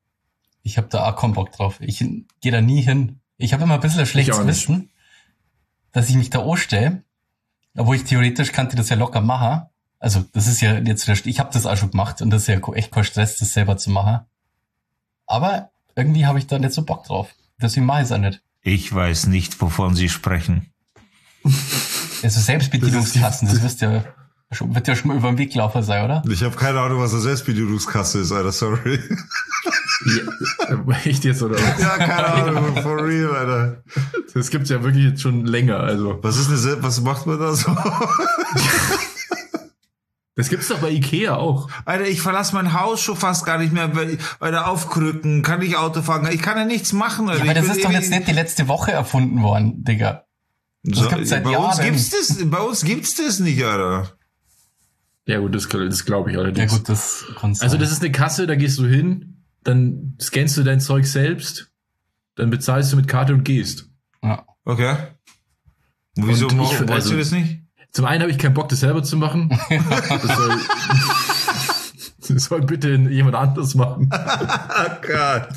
Ich habe da auch keinen Bock drauf. Ich gehe da nie hin. Ich habe immer ein bisschen ein schlechtes Wissen, dass ich mich da anstelle, obwohl ich theoretisch könnte das ja locker machen. Also das ist ja jetzt, ich habe das auch schon gemacht und das ist ja echt kein Stress, das selber zu machen. Aber irgendwie habe ich da nicht so Bock drauf. Deswegen mache ich es auch nicht. Ich weiß nicht, wovon Sie sprechen. Also Selbstbedienungskassen, das wisst ihr, schon, wird ja schon mal über den Weglaufer sein, oder? Ich habe keine Ahnung, was eine Selbstbedienungskasse ist, Alter, sorry. Ja, echt jetzt, oder was? Ja, keine Ahnung, for real, Alter. Das gibt's ja wirklich jetzt schon länger, also. Was ist eine Se- was macht man da so? Das gibt's doch bei Ikea auch. Alter, ich verlasse mein Haus schon fast gar nicht mehr, weil, weil da aufkrücken, kann ich Auto fahren, ich kann ja nichts machen, Alter. Ja, aber Ich das bin ist doch eh- jetzt nicht die letzte Woche erfunden worden, Digga. Das So, gibt's seit bei uns Jahren. gibt's das, bei uns gibt's das nicht, Alter. Ja gut, das, das glaube ich Ja allerdings. gut, das kann sein. Also das ist eine Kasse, da gehst du hin, dann scannst du dein Zeug selbst, dann bezahlst du mit Karte und gehst. Ja. Okay. Und wieso Und ich- wolltest also- du das nicht? Zum einen habe ich keinen Bock, das selber zu machen. Das soll, das soll bitte jemand anderes machen. Oh Gott.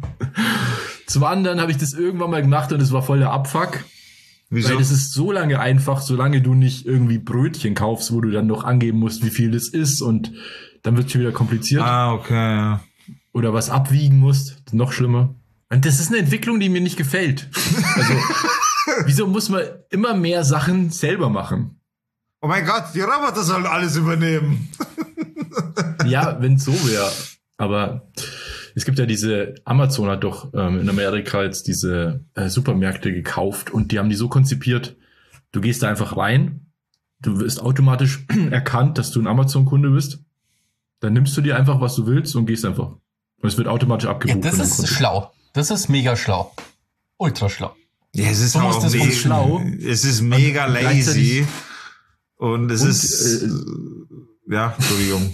Zum anderen habe ich das irgendwann mal gemacht und es war voll der Abfuck. Wieso? Weil das ist so lange einfach, solange du nicht irgendwie Brötchen kaufst, wo du dann noch angeben musst, wie viel das ist und dann wird es schon wieder kompliziert. Ah, okay, ja. Oder was abwiegen musst, noch schlimmer. Und das ist eine Entwicklung, die mir nicht gefällt. Also, wieso muss man immer mehr Sachen selber machen? Oh mein Gott, die Roboter sollen alles übernehmen. Ja, wenn es so wäre. Aber es gibt ja diese, Amazon hat doch ähm, in Amerika jetzt diese äh, Supermärkte gekauft und die haben die so konzipiert, du gehst da einfach rein, du wirst automatisch erkannt, dass du ein Amazon-Kunde bist, dann nimmst du dir einfach, was du willst und gehst einfach. Und es wird automatisch Ja, abgebucht. das von deinem ist Konto. schlau. Das ist mega schlau. Ultra schlau. Ja, es ist So muss auch das mega, funktionieren. es ist mega Und lazy. Und es und, ist, äh, ja, Entschuldigung.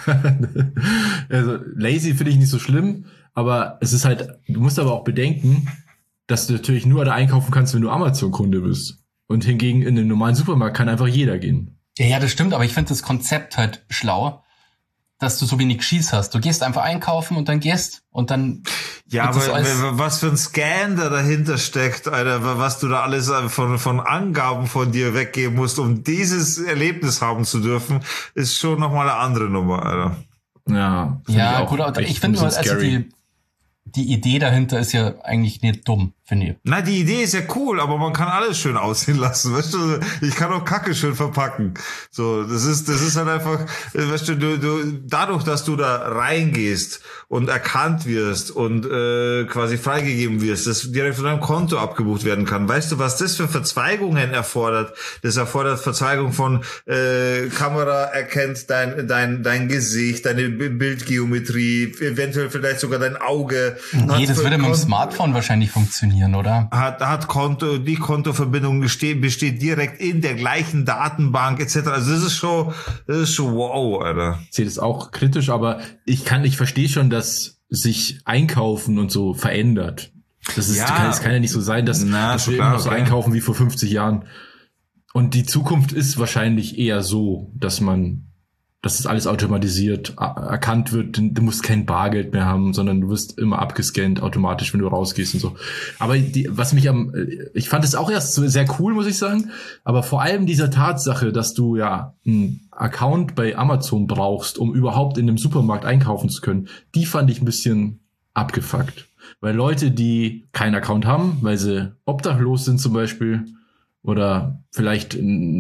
Also lazy finde ich nicht so schlimm, aber es ist halt, du musst aber auch bedenken, dass du natürlich nur da einkaufen kannst, wenn du Amazon-Kunde bist. Und hingegen in den normalen Supermarkt kann einfach jeder gehen. Ja, ja, das stimmt, aber ich finde das Konzept halt schlau, dass du so wenig Schieß hast. Du gehst einfach einkaufen und dann gehst und dann Ja, wird das aber alles- w- was für ein Scan da dahinter steckt, Alter, was du da alles von, von Angaben von dir weggeben musst, um dieses Erlebnis haben zu dürfen, ist schon nochmal eine andere Nummer, Alter. Ja, find Ja, ich auch gut, aber echt ich finde ein nur, bisschen also scary. die, die Idee dahinter ist ja eigentlich nicht dumm, finde ich. Na, die Idee ist ja cool, aber man kann alles schön aussehen lassen, weißt du? Ich kann auch Kacke schön verpacken. So, das ist, das ist halt einfach, weißt du, du, du dadurch, dass du da reingehst und erkannt wirst und äh, quasi freigegeben wirst, dass direkt von deinem Konto abgebucht werden kann. Weißt du, was das für Verzweigungen erfordert? Das erfordert Verzweigung von äh, Kamera erkennt dein dein dein Gesicht, deine B- Bildgeometrie, eventuell vielleicht sogar dein Auge. Nee, Hat das für würde mit dem Kon- Smartphone wahrscheinlich funktionieren, oder? hat, hat Konto, die Kontoverbindung besteht, besteht direkt in der gleichen Datenbank et cetera. Also das ist schon, das ist schon wow, Alter. Ich sehe das auch kritisch, aber ich kann, ich verstehe schon, dass sich Einkaufen und so verändert. Das ist, Ja. kann, es kann ja nicht so sein, dass, Na, dass schon wir klar, immer noch so okay. einkaufen wie vor fünfzig Jahren. Und die Zukunft ist wahrscheinlich eher so, dass man, dass das alles automatisiert a- erkannt wird. Du musst kein Bargeld mehr haben, sondern du wirst immer abgescannt automatisch, wenn du rausgehst und so. Aber die, was mich am, ich fand es auch erst so sehr cool, muss ich sagen. Aber vor allem dieser Tatsache, dass du ja einen Account bei Amazon brauchst, um überhaupt in einem Supermarkt einkaufen zu können, die fand ich ein bisschen abgefuckt. Weil Leute, die keinen Account haben, weil sie obdachlos sind zum Beispiel, oder vielleicht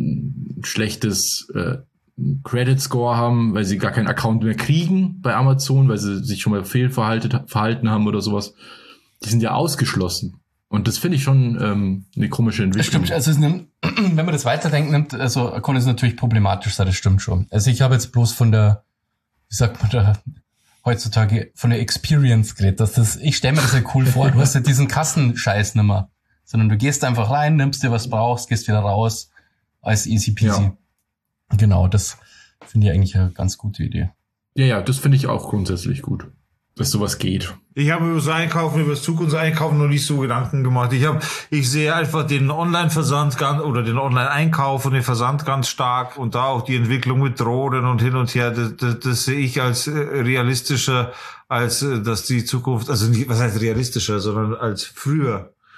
ein schlechtes äh, Credit Score haben, weil sie gar keinen Account mehr kriegen bei Amazon, weil sie sich schon mal fehlverhalten verhalten haben oder sowas. Die sind ja ausgeschlossen. Und das finde ich schon ähm, eine komische Das Entwicklung. stimmt, also es nimmt, wenn man das weiterdenkt, nimmt, also kann es natürlich problematisch sein, das stimmt schon. Also ich habe jetzt bloß von der, wie sagt man da, heutzutage von der Experience geredet, dass das, ich stelle mir das ja cool vor, du hast ja diesen Kassenscheiß nicht mehr, sondern du gehst einfach rein, nimmst dir was du brauchst, gehst wieder raus, alles easy peasy. Ja. Genau, das finde ich eigentlich eine ganz gute Idee. Ja, ja, das finde ich auch grundsätzlich gut, dass sowas geht. Ich habe über das Einkaufen, über das Zukunftseinkaufen noch nicht so Gedanken gemacht. Ich habe, ich sehe einfach den Online-Versand ganz, oder den Online-Einkauf und den Versand ganz stark und da auch die Entwicklung mit Drohnen und hin und her. Das, das, das sehe ich als äh, realistischer, als äh, dass die Zukunft, also nicht, was heißt realistischer, sondern als früher.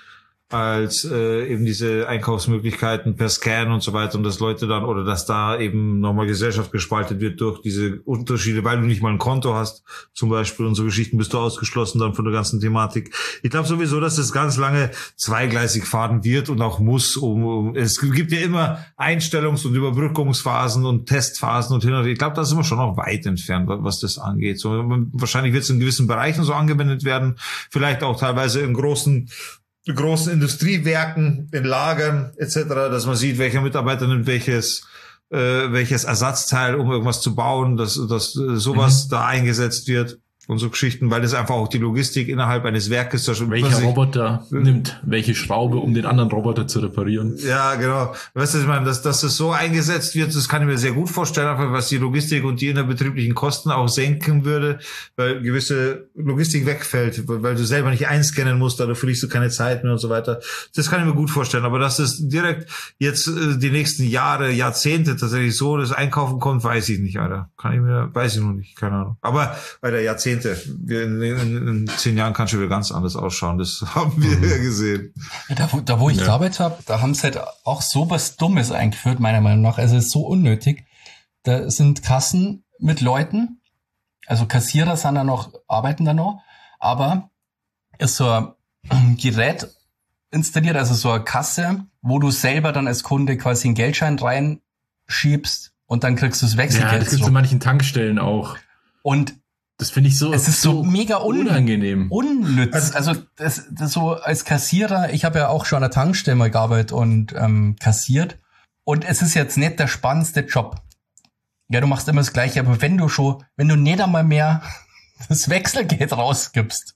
als äh, eben diese Einkaufsmöglichkeiten per Scan und so weiter und dass Leute dann oder dass da eben nochmal Gesellschaft gespalten wird durch diese Unterschiede, weil du nicht mal ein Konto hast zum Beispiel und so Geschichten, bist du ausgeschlossen dann von der ganzen Thematik. Ich glaube sowieso, dass das ganz lange zweigleisig fahren wird und auch muss. Um, um es gibt ja immer Einstellungs- und Überbrückungsphasen und Testphasen und hin und her. Ich glaube, da sind wir schon noch weit entfernt, was das angeht. So, wahrscheinlich wird es in gewissen Bereichen so angewendet werden, vielleicht auch teilweise in großen großen Industriewerken, in Lagern et cetera, dass man sieht, welcher Mitarbeiter nimmt welches äh, welches Ersatzteil, um irgendwas zu bauen, dass, dass äh, sowas mhm. da eingesetzt wird und so Geschichten, weil das einfach auch die Logistik innerhalb eines Werkes da schon... Welcher Roboter äh, nimmt welche Schraube, um den anderen Roboter zu reparieren. Ja, genau. Weißt du, ich meine, dass, dass das so eingesetzt wird, das kann ich mir sehr gut vorstellen, einfach was die Logistik und die innerbetrieblichen Kosten auch senken würde, weil gewisse Logistik wegfällt, weil du selber nicht einscannen musst, dadurch verlierst du keine Zeit mehr und so weiter. Das kann ich mir gut vorstellen, aber dass das direkt jetzt äh, die nächsten Jahre, Jahrzehnte tatsächlich so das Einkaufen kommt, weiß ich nicht, Alter. Kann ich mir, weiß ich noch nicht, keine Ahnung. Aber, Alter, Jahrzehnte. In, in, in zehn Jahren kann schon wieder ganz anders ausschauen. Das haben wir mhm. ja gesehen. Da, wo, da, wo ich ja. gearbeitet habe, da haben sie halt auch so was Dummes eingeführt, meiner Meinung nach. Also es ist so unnötig. Da sind Kassen mit Leuten, also Kassierer sind da noch, arbeiten da noch, aber ist so ein Gerät installiert, also so eine Kasse, wo du selber dann als Kunde quasi einen Geldschein reinschiebst und dann kriegst du das Wechselgeld. Ja, das gibt es in manchen Tankstellen auch. Und das finde ich so, es ist so, so mega un- unangenehm. Unnütz. Also das, das so als Kassierer, ich habe ja auch schon an der Tankstelle mal gearbeitet und ähm, kassiert. Und es ist jetzt nicht der spannendste Job. Ja, du machst immer das Gleiche, aber wenn du schon, wenn du nicht einmal mehr das Wechselgeld rausgibst,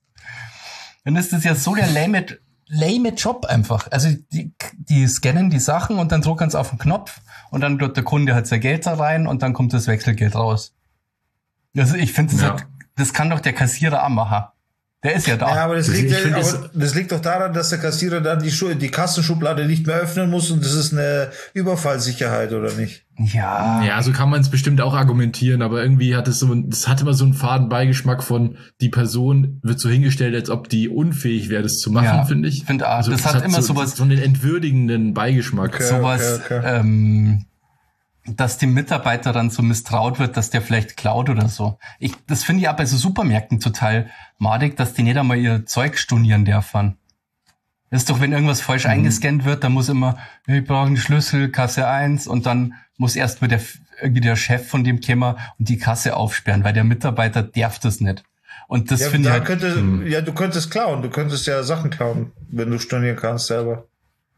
dann ist das ja so der lame, lame Job einfach. Also die, die scannen die Sachen und dann drucken sie auf den Knopf und dann tut der Kunde halt sein Geld da rein und dann kommt das Wechselgeld raus. Also ich finde, das, ja. halt, das kann doch der Kassierer auch machen. Der ist ja da. Ja, aber das liegt, ja, aber das, das liegt doch daran, dass der Kassierer dann die, Schu- die Kassenschublade nicht mehr öffnen muss und das ist eine Überfallsicherheit, oder nicht? Ja. Ja, so kann man es bestimmt auch argumentieren, aber irgendwie hat es so, das hat immer so einen faden Beigeschmack von, die Person wird so hingestellt, als ob die unfähig wäre, das zu machen, ja, finde ich. Finde auch. Also, das, das hat, hat immer so, sowas. So einen entwürdigenden Beigeschmack. Okay, sowas, okay, okay. ähm, dass dem Mitarbeiter dann so misstraut wird, dass der vielleicht klaut oder so. Ich, das finde ich auch bei so Supermärkten total madig, dass die nicht einmal ihr Zeug stornieren dürfen. Das ist doch, wenn irgendwas falsch mhm. eingescannt wird, dann muss immer, ich brauche einen Schlüssel, Kasse eins und dann muss erst mal der, irgendwie der Chef von dem Kämmer und die Kasse aufsperren, weil der Mitarbeiter darf das nicht. Und das ja, finde ich halt... Könnte, hm. Ja, du könntest klauen, du könntest ja Sachen klauen, wenn du stornieren kannst selber.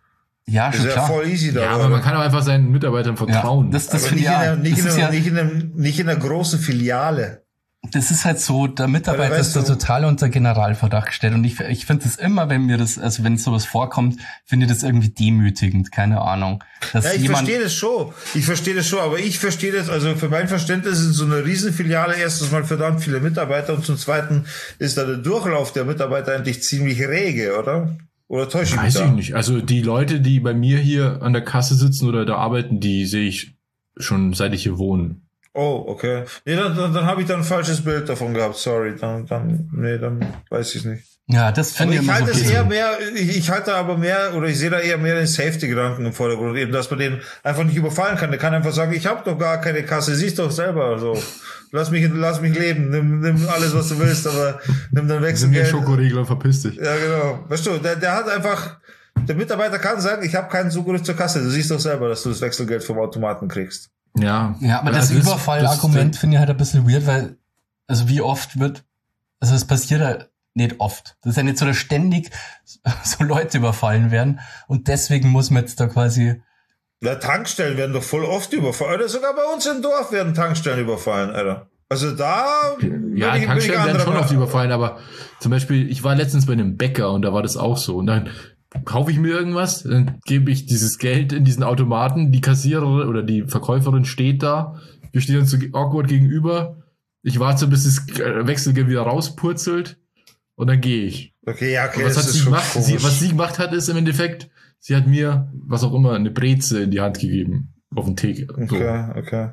Ja, schon ist klar. Ja, voll easy da. Ja, aber man kann auch einfach seinen Mitarbeitern vertrauen. Ja, das, das aber nicht, in der, nicht, das in ist der, ja, nicht, in einem, nicht in einer großen Filiale. Das ist halt so, der Mitarbeiter ist da total unter Generalverdacht gestellt. Und ich, ich finde das immer, wenn mir das, also wenn sowas vorkommt, finde ich das irgendwie demütigend, keine Ahnung. Dass ja, ich jemand verstehe das schon. Ich verstehe das schon, aber ich verstehe das, also für mein Verständnis ist so eine Riesenfiliale erstens mal verdammt viele Mitarbeiter und zum Zweiten ist da der Durchlauf der Mitarbeiter eigentlich ziemlich rege, oder? Oder täusche ich mich da? Weiß ich nicht. Also die Leute, die bei mir hier an der Kasse sitzen oder da arbeiten, die sehe ich schon seit ich hier wohne. Oh, okay. Nee, dann, dann, dann habe ich dann ein falsches Bild davon gehabt, sorry. Dann, dann, nee, dann weiß ich nicht. Ja, das finde ich ich immer halte so es eher mehr, ich, ich halte aber mehr, oder ich sehe da eher mehr den Safety-Gedanken im Vordergrund, eben, dass man den einfach nicht überfallen kann. Der kann einfach sagen, ich habe doch gar keine Kasse, siehst doch selber, so. Lass mich, lass mich leben, nimm, nimm alles, was du willst, aber nimm dann Wechselgeld. Nimm den Schokoriegel und verpiss dich. Ja, genau. Weißt du, der, der hat einfach, der Mitarbeiter kann sagen, ich habe keinen Zugriff zur Kasse. Du siehst doch selber, dass du das Wechselgeld vom Automaten kriegst. Ja. Ja, aber das, das Überfallargument finde ich halt ein bisschen weird, weil, also wie oft wird, also es passiert halt nicht oft. Das ist ja nicht so, dass ständig so Leute überfallen werden und deswegen muss man jetzt da quasi... Ja, Tankstellen werden doch voll oft überfallen. Oder sogar bei uns im Dorf werden Tankstellen überfallen, Alter. Also da... Ja, ich, Tankstellen werden schon oft überfallen, aber zum Beispiel, ich war letztens bei einem Bäcker und da war das auch so. Und dann kaufe ich mir irgendwas, dann gebe ich dieses Geld in diesen Automaten, die Kassiererin oder die Verkäuferin steht da, wir stehen uns so awkward gegenüber, ich warte, bis das Wechselgeld wieder rauspurzelt und dann gehe ich. Okay, ja, okay, was das hat ist sie schon gemacht? Sie, was sie gemacht hat, ist im Endeffekt, sie hat mir, was auch immer, eine Breze in die Hand gegeben, auf den Theke. So. Okay, okay.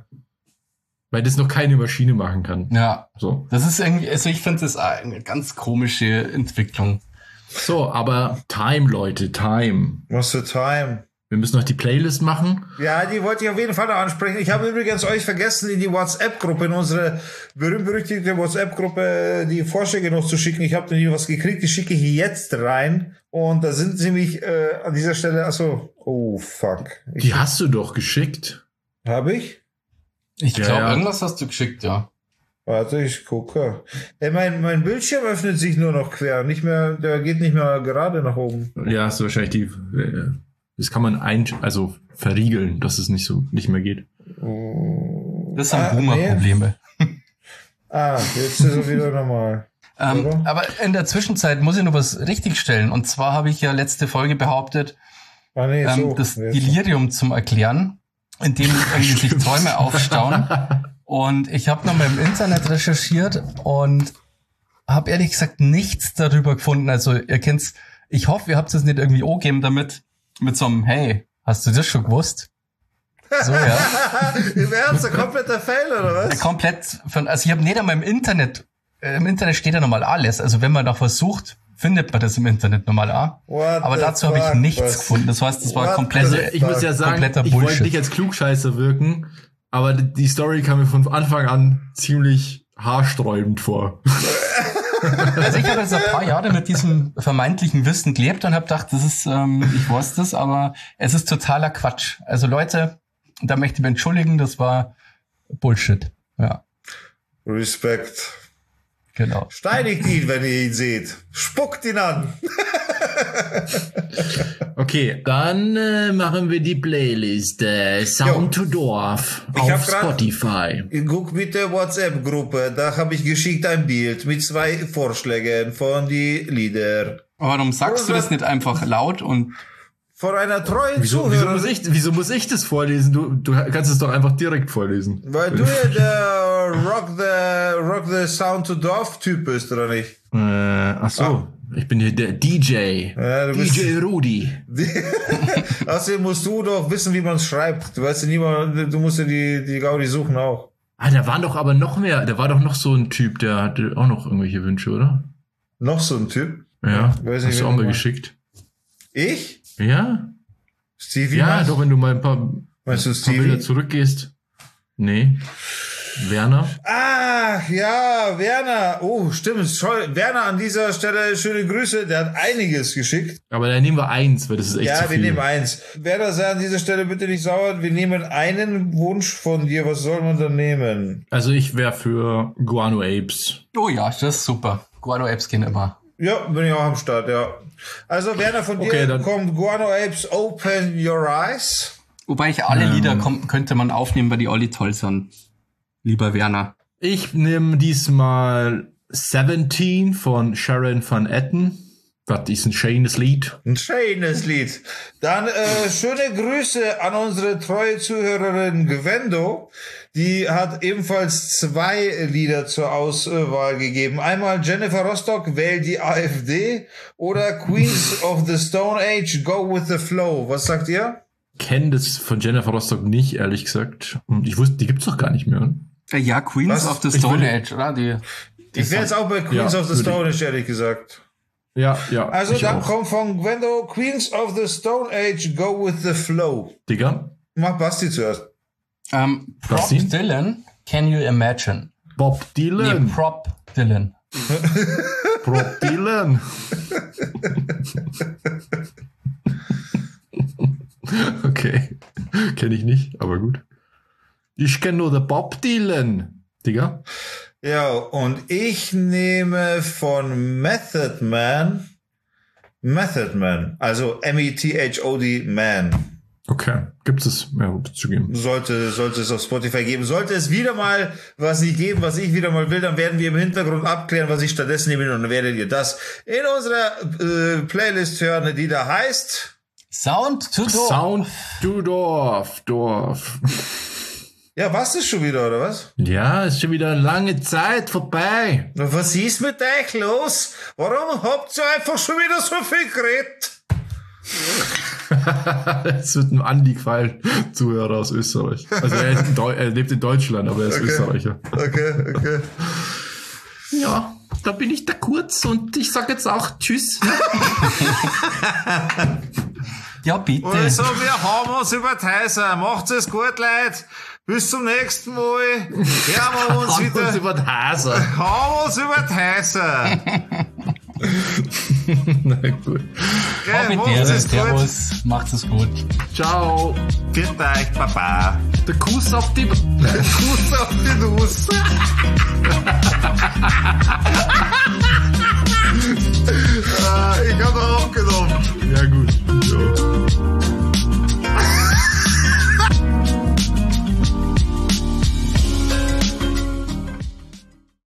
Weil das noch keine Maschine machen kann. Ja, so. Das ist irgendwie, also ich finde das eine ganz komische Entwicklung. So, aber Time, Leute, Time. Was für Time? Wir müssen noch die Playlist machen. Ja, die wollte ich auf jeden Fall noch ansprechen. Ich habe übrigens euch vergessen, in die WhatsApp-Gruppe, in unsere berühmt-berüchtigte WhatsApp-Gruppe, die Vorschläge noch zu schicken. Ich habe da nie was gekriegt, die schicke ich jetzt rein. Und da sind sie mich äh, an dieser Stelle, achso, oh fuck. Ich, Die hast du doch geschickt. Habe ich? Ich Ja, glaube, ja. irgendwas hast du geschickt, ja. Warte, ich gucke. Ey, mein, mein Bildschirm öffnet sich nur noch quer, nicht mehr, der geht nicht mehr gerade nach oben. Ja, hast du wahrscheinlich die. äh, Das kann man ein, also verriegeln, dass es nicht so nicht mehr geht. Das sind Ah, Boomer-Probleme. Ah, jetzt ist er wieder normal. Ähm, Oder? aber in der Zwischenzeit muss ich noch was richtigstellen. Und zwar habe ich ja letzte Folge behauptet, Ah, nee, ähm, so. das Jetzt. Delirium zum Erklären, in dem irgendwie sich Träume aufstauen. Und ich habe nochmal im Internet recherchiert und habe ehrlich gesagt nichts darüber gefunden. Also ihr kennt's, ich hoffe, ihr habt es nicht irgendwie angegeben damit, mit so einem, hey, hast du das schon gewusst? So, ja. Im Ernst, ein kompletter Fail, oder was? Komplett von, also ich habe nicht einmal im Internet, äh, im Internet steht ja normal alles. Also wenn man nach was sucht, findet man das im Internet normal auch. What Aber the dazu habe ich fuck, nichts was? gefunden. Das heißt, das war What komplett, the- Also ich muss ja sagen, kompletter ich wollte Bullshit. nicht als Klugscheißer wirken, aber die Story kam mir von Anfang an ziemlich haarsträubend vor. Also ich habe jetzt ein paar Jahre mit diesem vermeintlichen Wissen gelebt und habe gedacht, das ist, ähm, ich weiß das, aber es ist totaler Quatsch. Also Leute, da möchte ich mich entschuldigen, das war Bullshit. Ja, Respekt. genau. Steinigt ihn, wenn ihr ihn seht. Spuckt ihn an. Okay, dann äh, machen wir die Playlist äh, Sound to Dorf Ich hab auf grad- Spotify. Guck bitte WhatsApp-Gruppe, da habe ich geschickt ein Bild mit zwei Vorschlägen von die Lieder. Aber warum sagst du das nicht einfach laut und Von einer treuen Wieso, wieso, muss Zuhörerin. ich, wieso muss ich das vorlesen? Du, du kannst es doch einfach direkt vorlesen. Weil du ja der Rock the, Rock the Sound to Dorf Typ bist, oder nicht? Äh, ach so, ich bin hier der D J. Ja, du D bist- J Rudi. Außerdem musst du doch wissen, wie man es schreibt. Du weißt ja niemand, du musst ja die, die Gaudi suchen auch. Ah, da waren doch aber noch mehr. Da war doch noch so ein Typ, der hatte auch noch irgendwelche Wünsche, oder? Noch so ein Typ. Ja, Weiß nicht, hast du wen auch du mal meinst. geschickt. Ich? Ja? Stevie? Ja, meinst, doch, wenn du mal ein paar, meinst du paar Bilder Stevie? zurückgehst. Nee. Werner? Ah, ja, Werner. Oh, stimmt. Schau- Werner an dieser Stelle, schöne Grüße. Der hat einiges geschickt. Aber da nehmen wir eins, weil das ist echt Ja, zu wir viel. nehmen eins. Werner, sei an dieser Stelle bitte nicht sauer. Wir nehmen einen Wunsch von dir. Was soll man dann nehmen? Also ich wäre für Guano Apes. oh ja, das ist super. Guano-Apps gehen immer. Ja, bin ich auch am Start, ja. Also, Werner, von dir Okay, dann- kommt Guano Apes Open Your Eyes. Wobei ich alle Lieder kom- könnte man aufnehmen, weil die alle toll sind. Lieber Werner. Ich nehme diesmal siebzehn von Sharon van Etten. Das ist ein schönes Lied. Ein schönes Lied. Dann äh, schöne Grüße an unsere treue Zuhörerin Gwendo. Die hat ebenfalls zwei Lieder zur Auswahl gegeben. Einmal Jennifer Rostock, Wähl die AfD oder Queens of the Stone Age, Go with the Flow. Was sagt ihr? Kenne das von Jennifer Rostock nicht, ehrlich gesagt. Und ich wusste, die gibt's doch gar nicht mehr. Äh, Ja, Queens Was? of the Ich Stone will- Age, oder? Die, die Ich wäre jetzt auch bei Queens Ja, of the würde ich- Stone Age, ehrlich gesagt. Ja, ja. Also ich dann auch. kommt von Gwendo Queens of the Stone Age, Go with the Flow. Digga. Mach Basti zuerst. ähm, Prop Was sie? Dylan, Can You Imagine? Bob Nee, Dylan. Prop Dylan. Bob Dylan. Okay. Kenne ich nicht, aber gut. Ich kenne nur den Bob Dylan. Digga. Ja, und ich nehme von Method Man Method Man, also M E T H O D Man. Okay. Gibt es mehr zu geben? Sollte, sollte es auf Spotify geben. Sollte es wieder mal was nicht geben, was ich wieder mal will, dann werden wir im Hintergrund abklären, was ich stattdessen nehme, und dann werdet ihr das in unserer äh, Playlist hören, die da heißt. Sound to Door. Sound to Dorf. Dorf. Ja, was ist schon wieder, oder was? Ja, ist schon wieder eine lange Zeit vorbei. Na, was ist mit euch los? Warum habt ihr einfach schon wieder so viel geredet? Es wird ein Andi gefallen, Zuhörer aus Österreich. Also er, ist in Deu- er lebt in Deutschland, aber er ist Okay. Österreicher. Okay, okay. Ja, da bin ich der Kurz und ich sag jetzt auch Tschüss. Ja, bitte. Also, wir haben uns über die Häuser. Macht's es gut, Leute. Bis zum nächsten Mal. Hören wir uns Haben wieder. uns über die Häuser. Haben uns über die Häuser. Na gut. Auf mit macht's dir, es gut. Servus, macht's es gut. Ciao. Viert euch, Baba. Der Kuss auf die... Kuss auf die Nuss.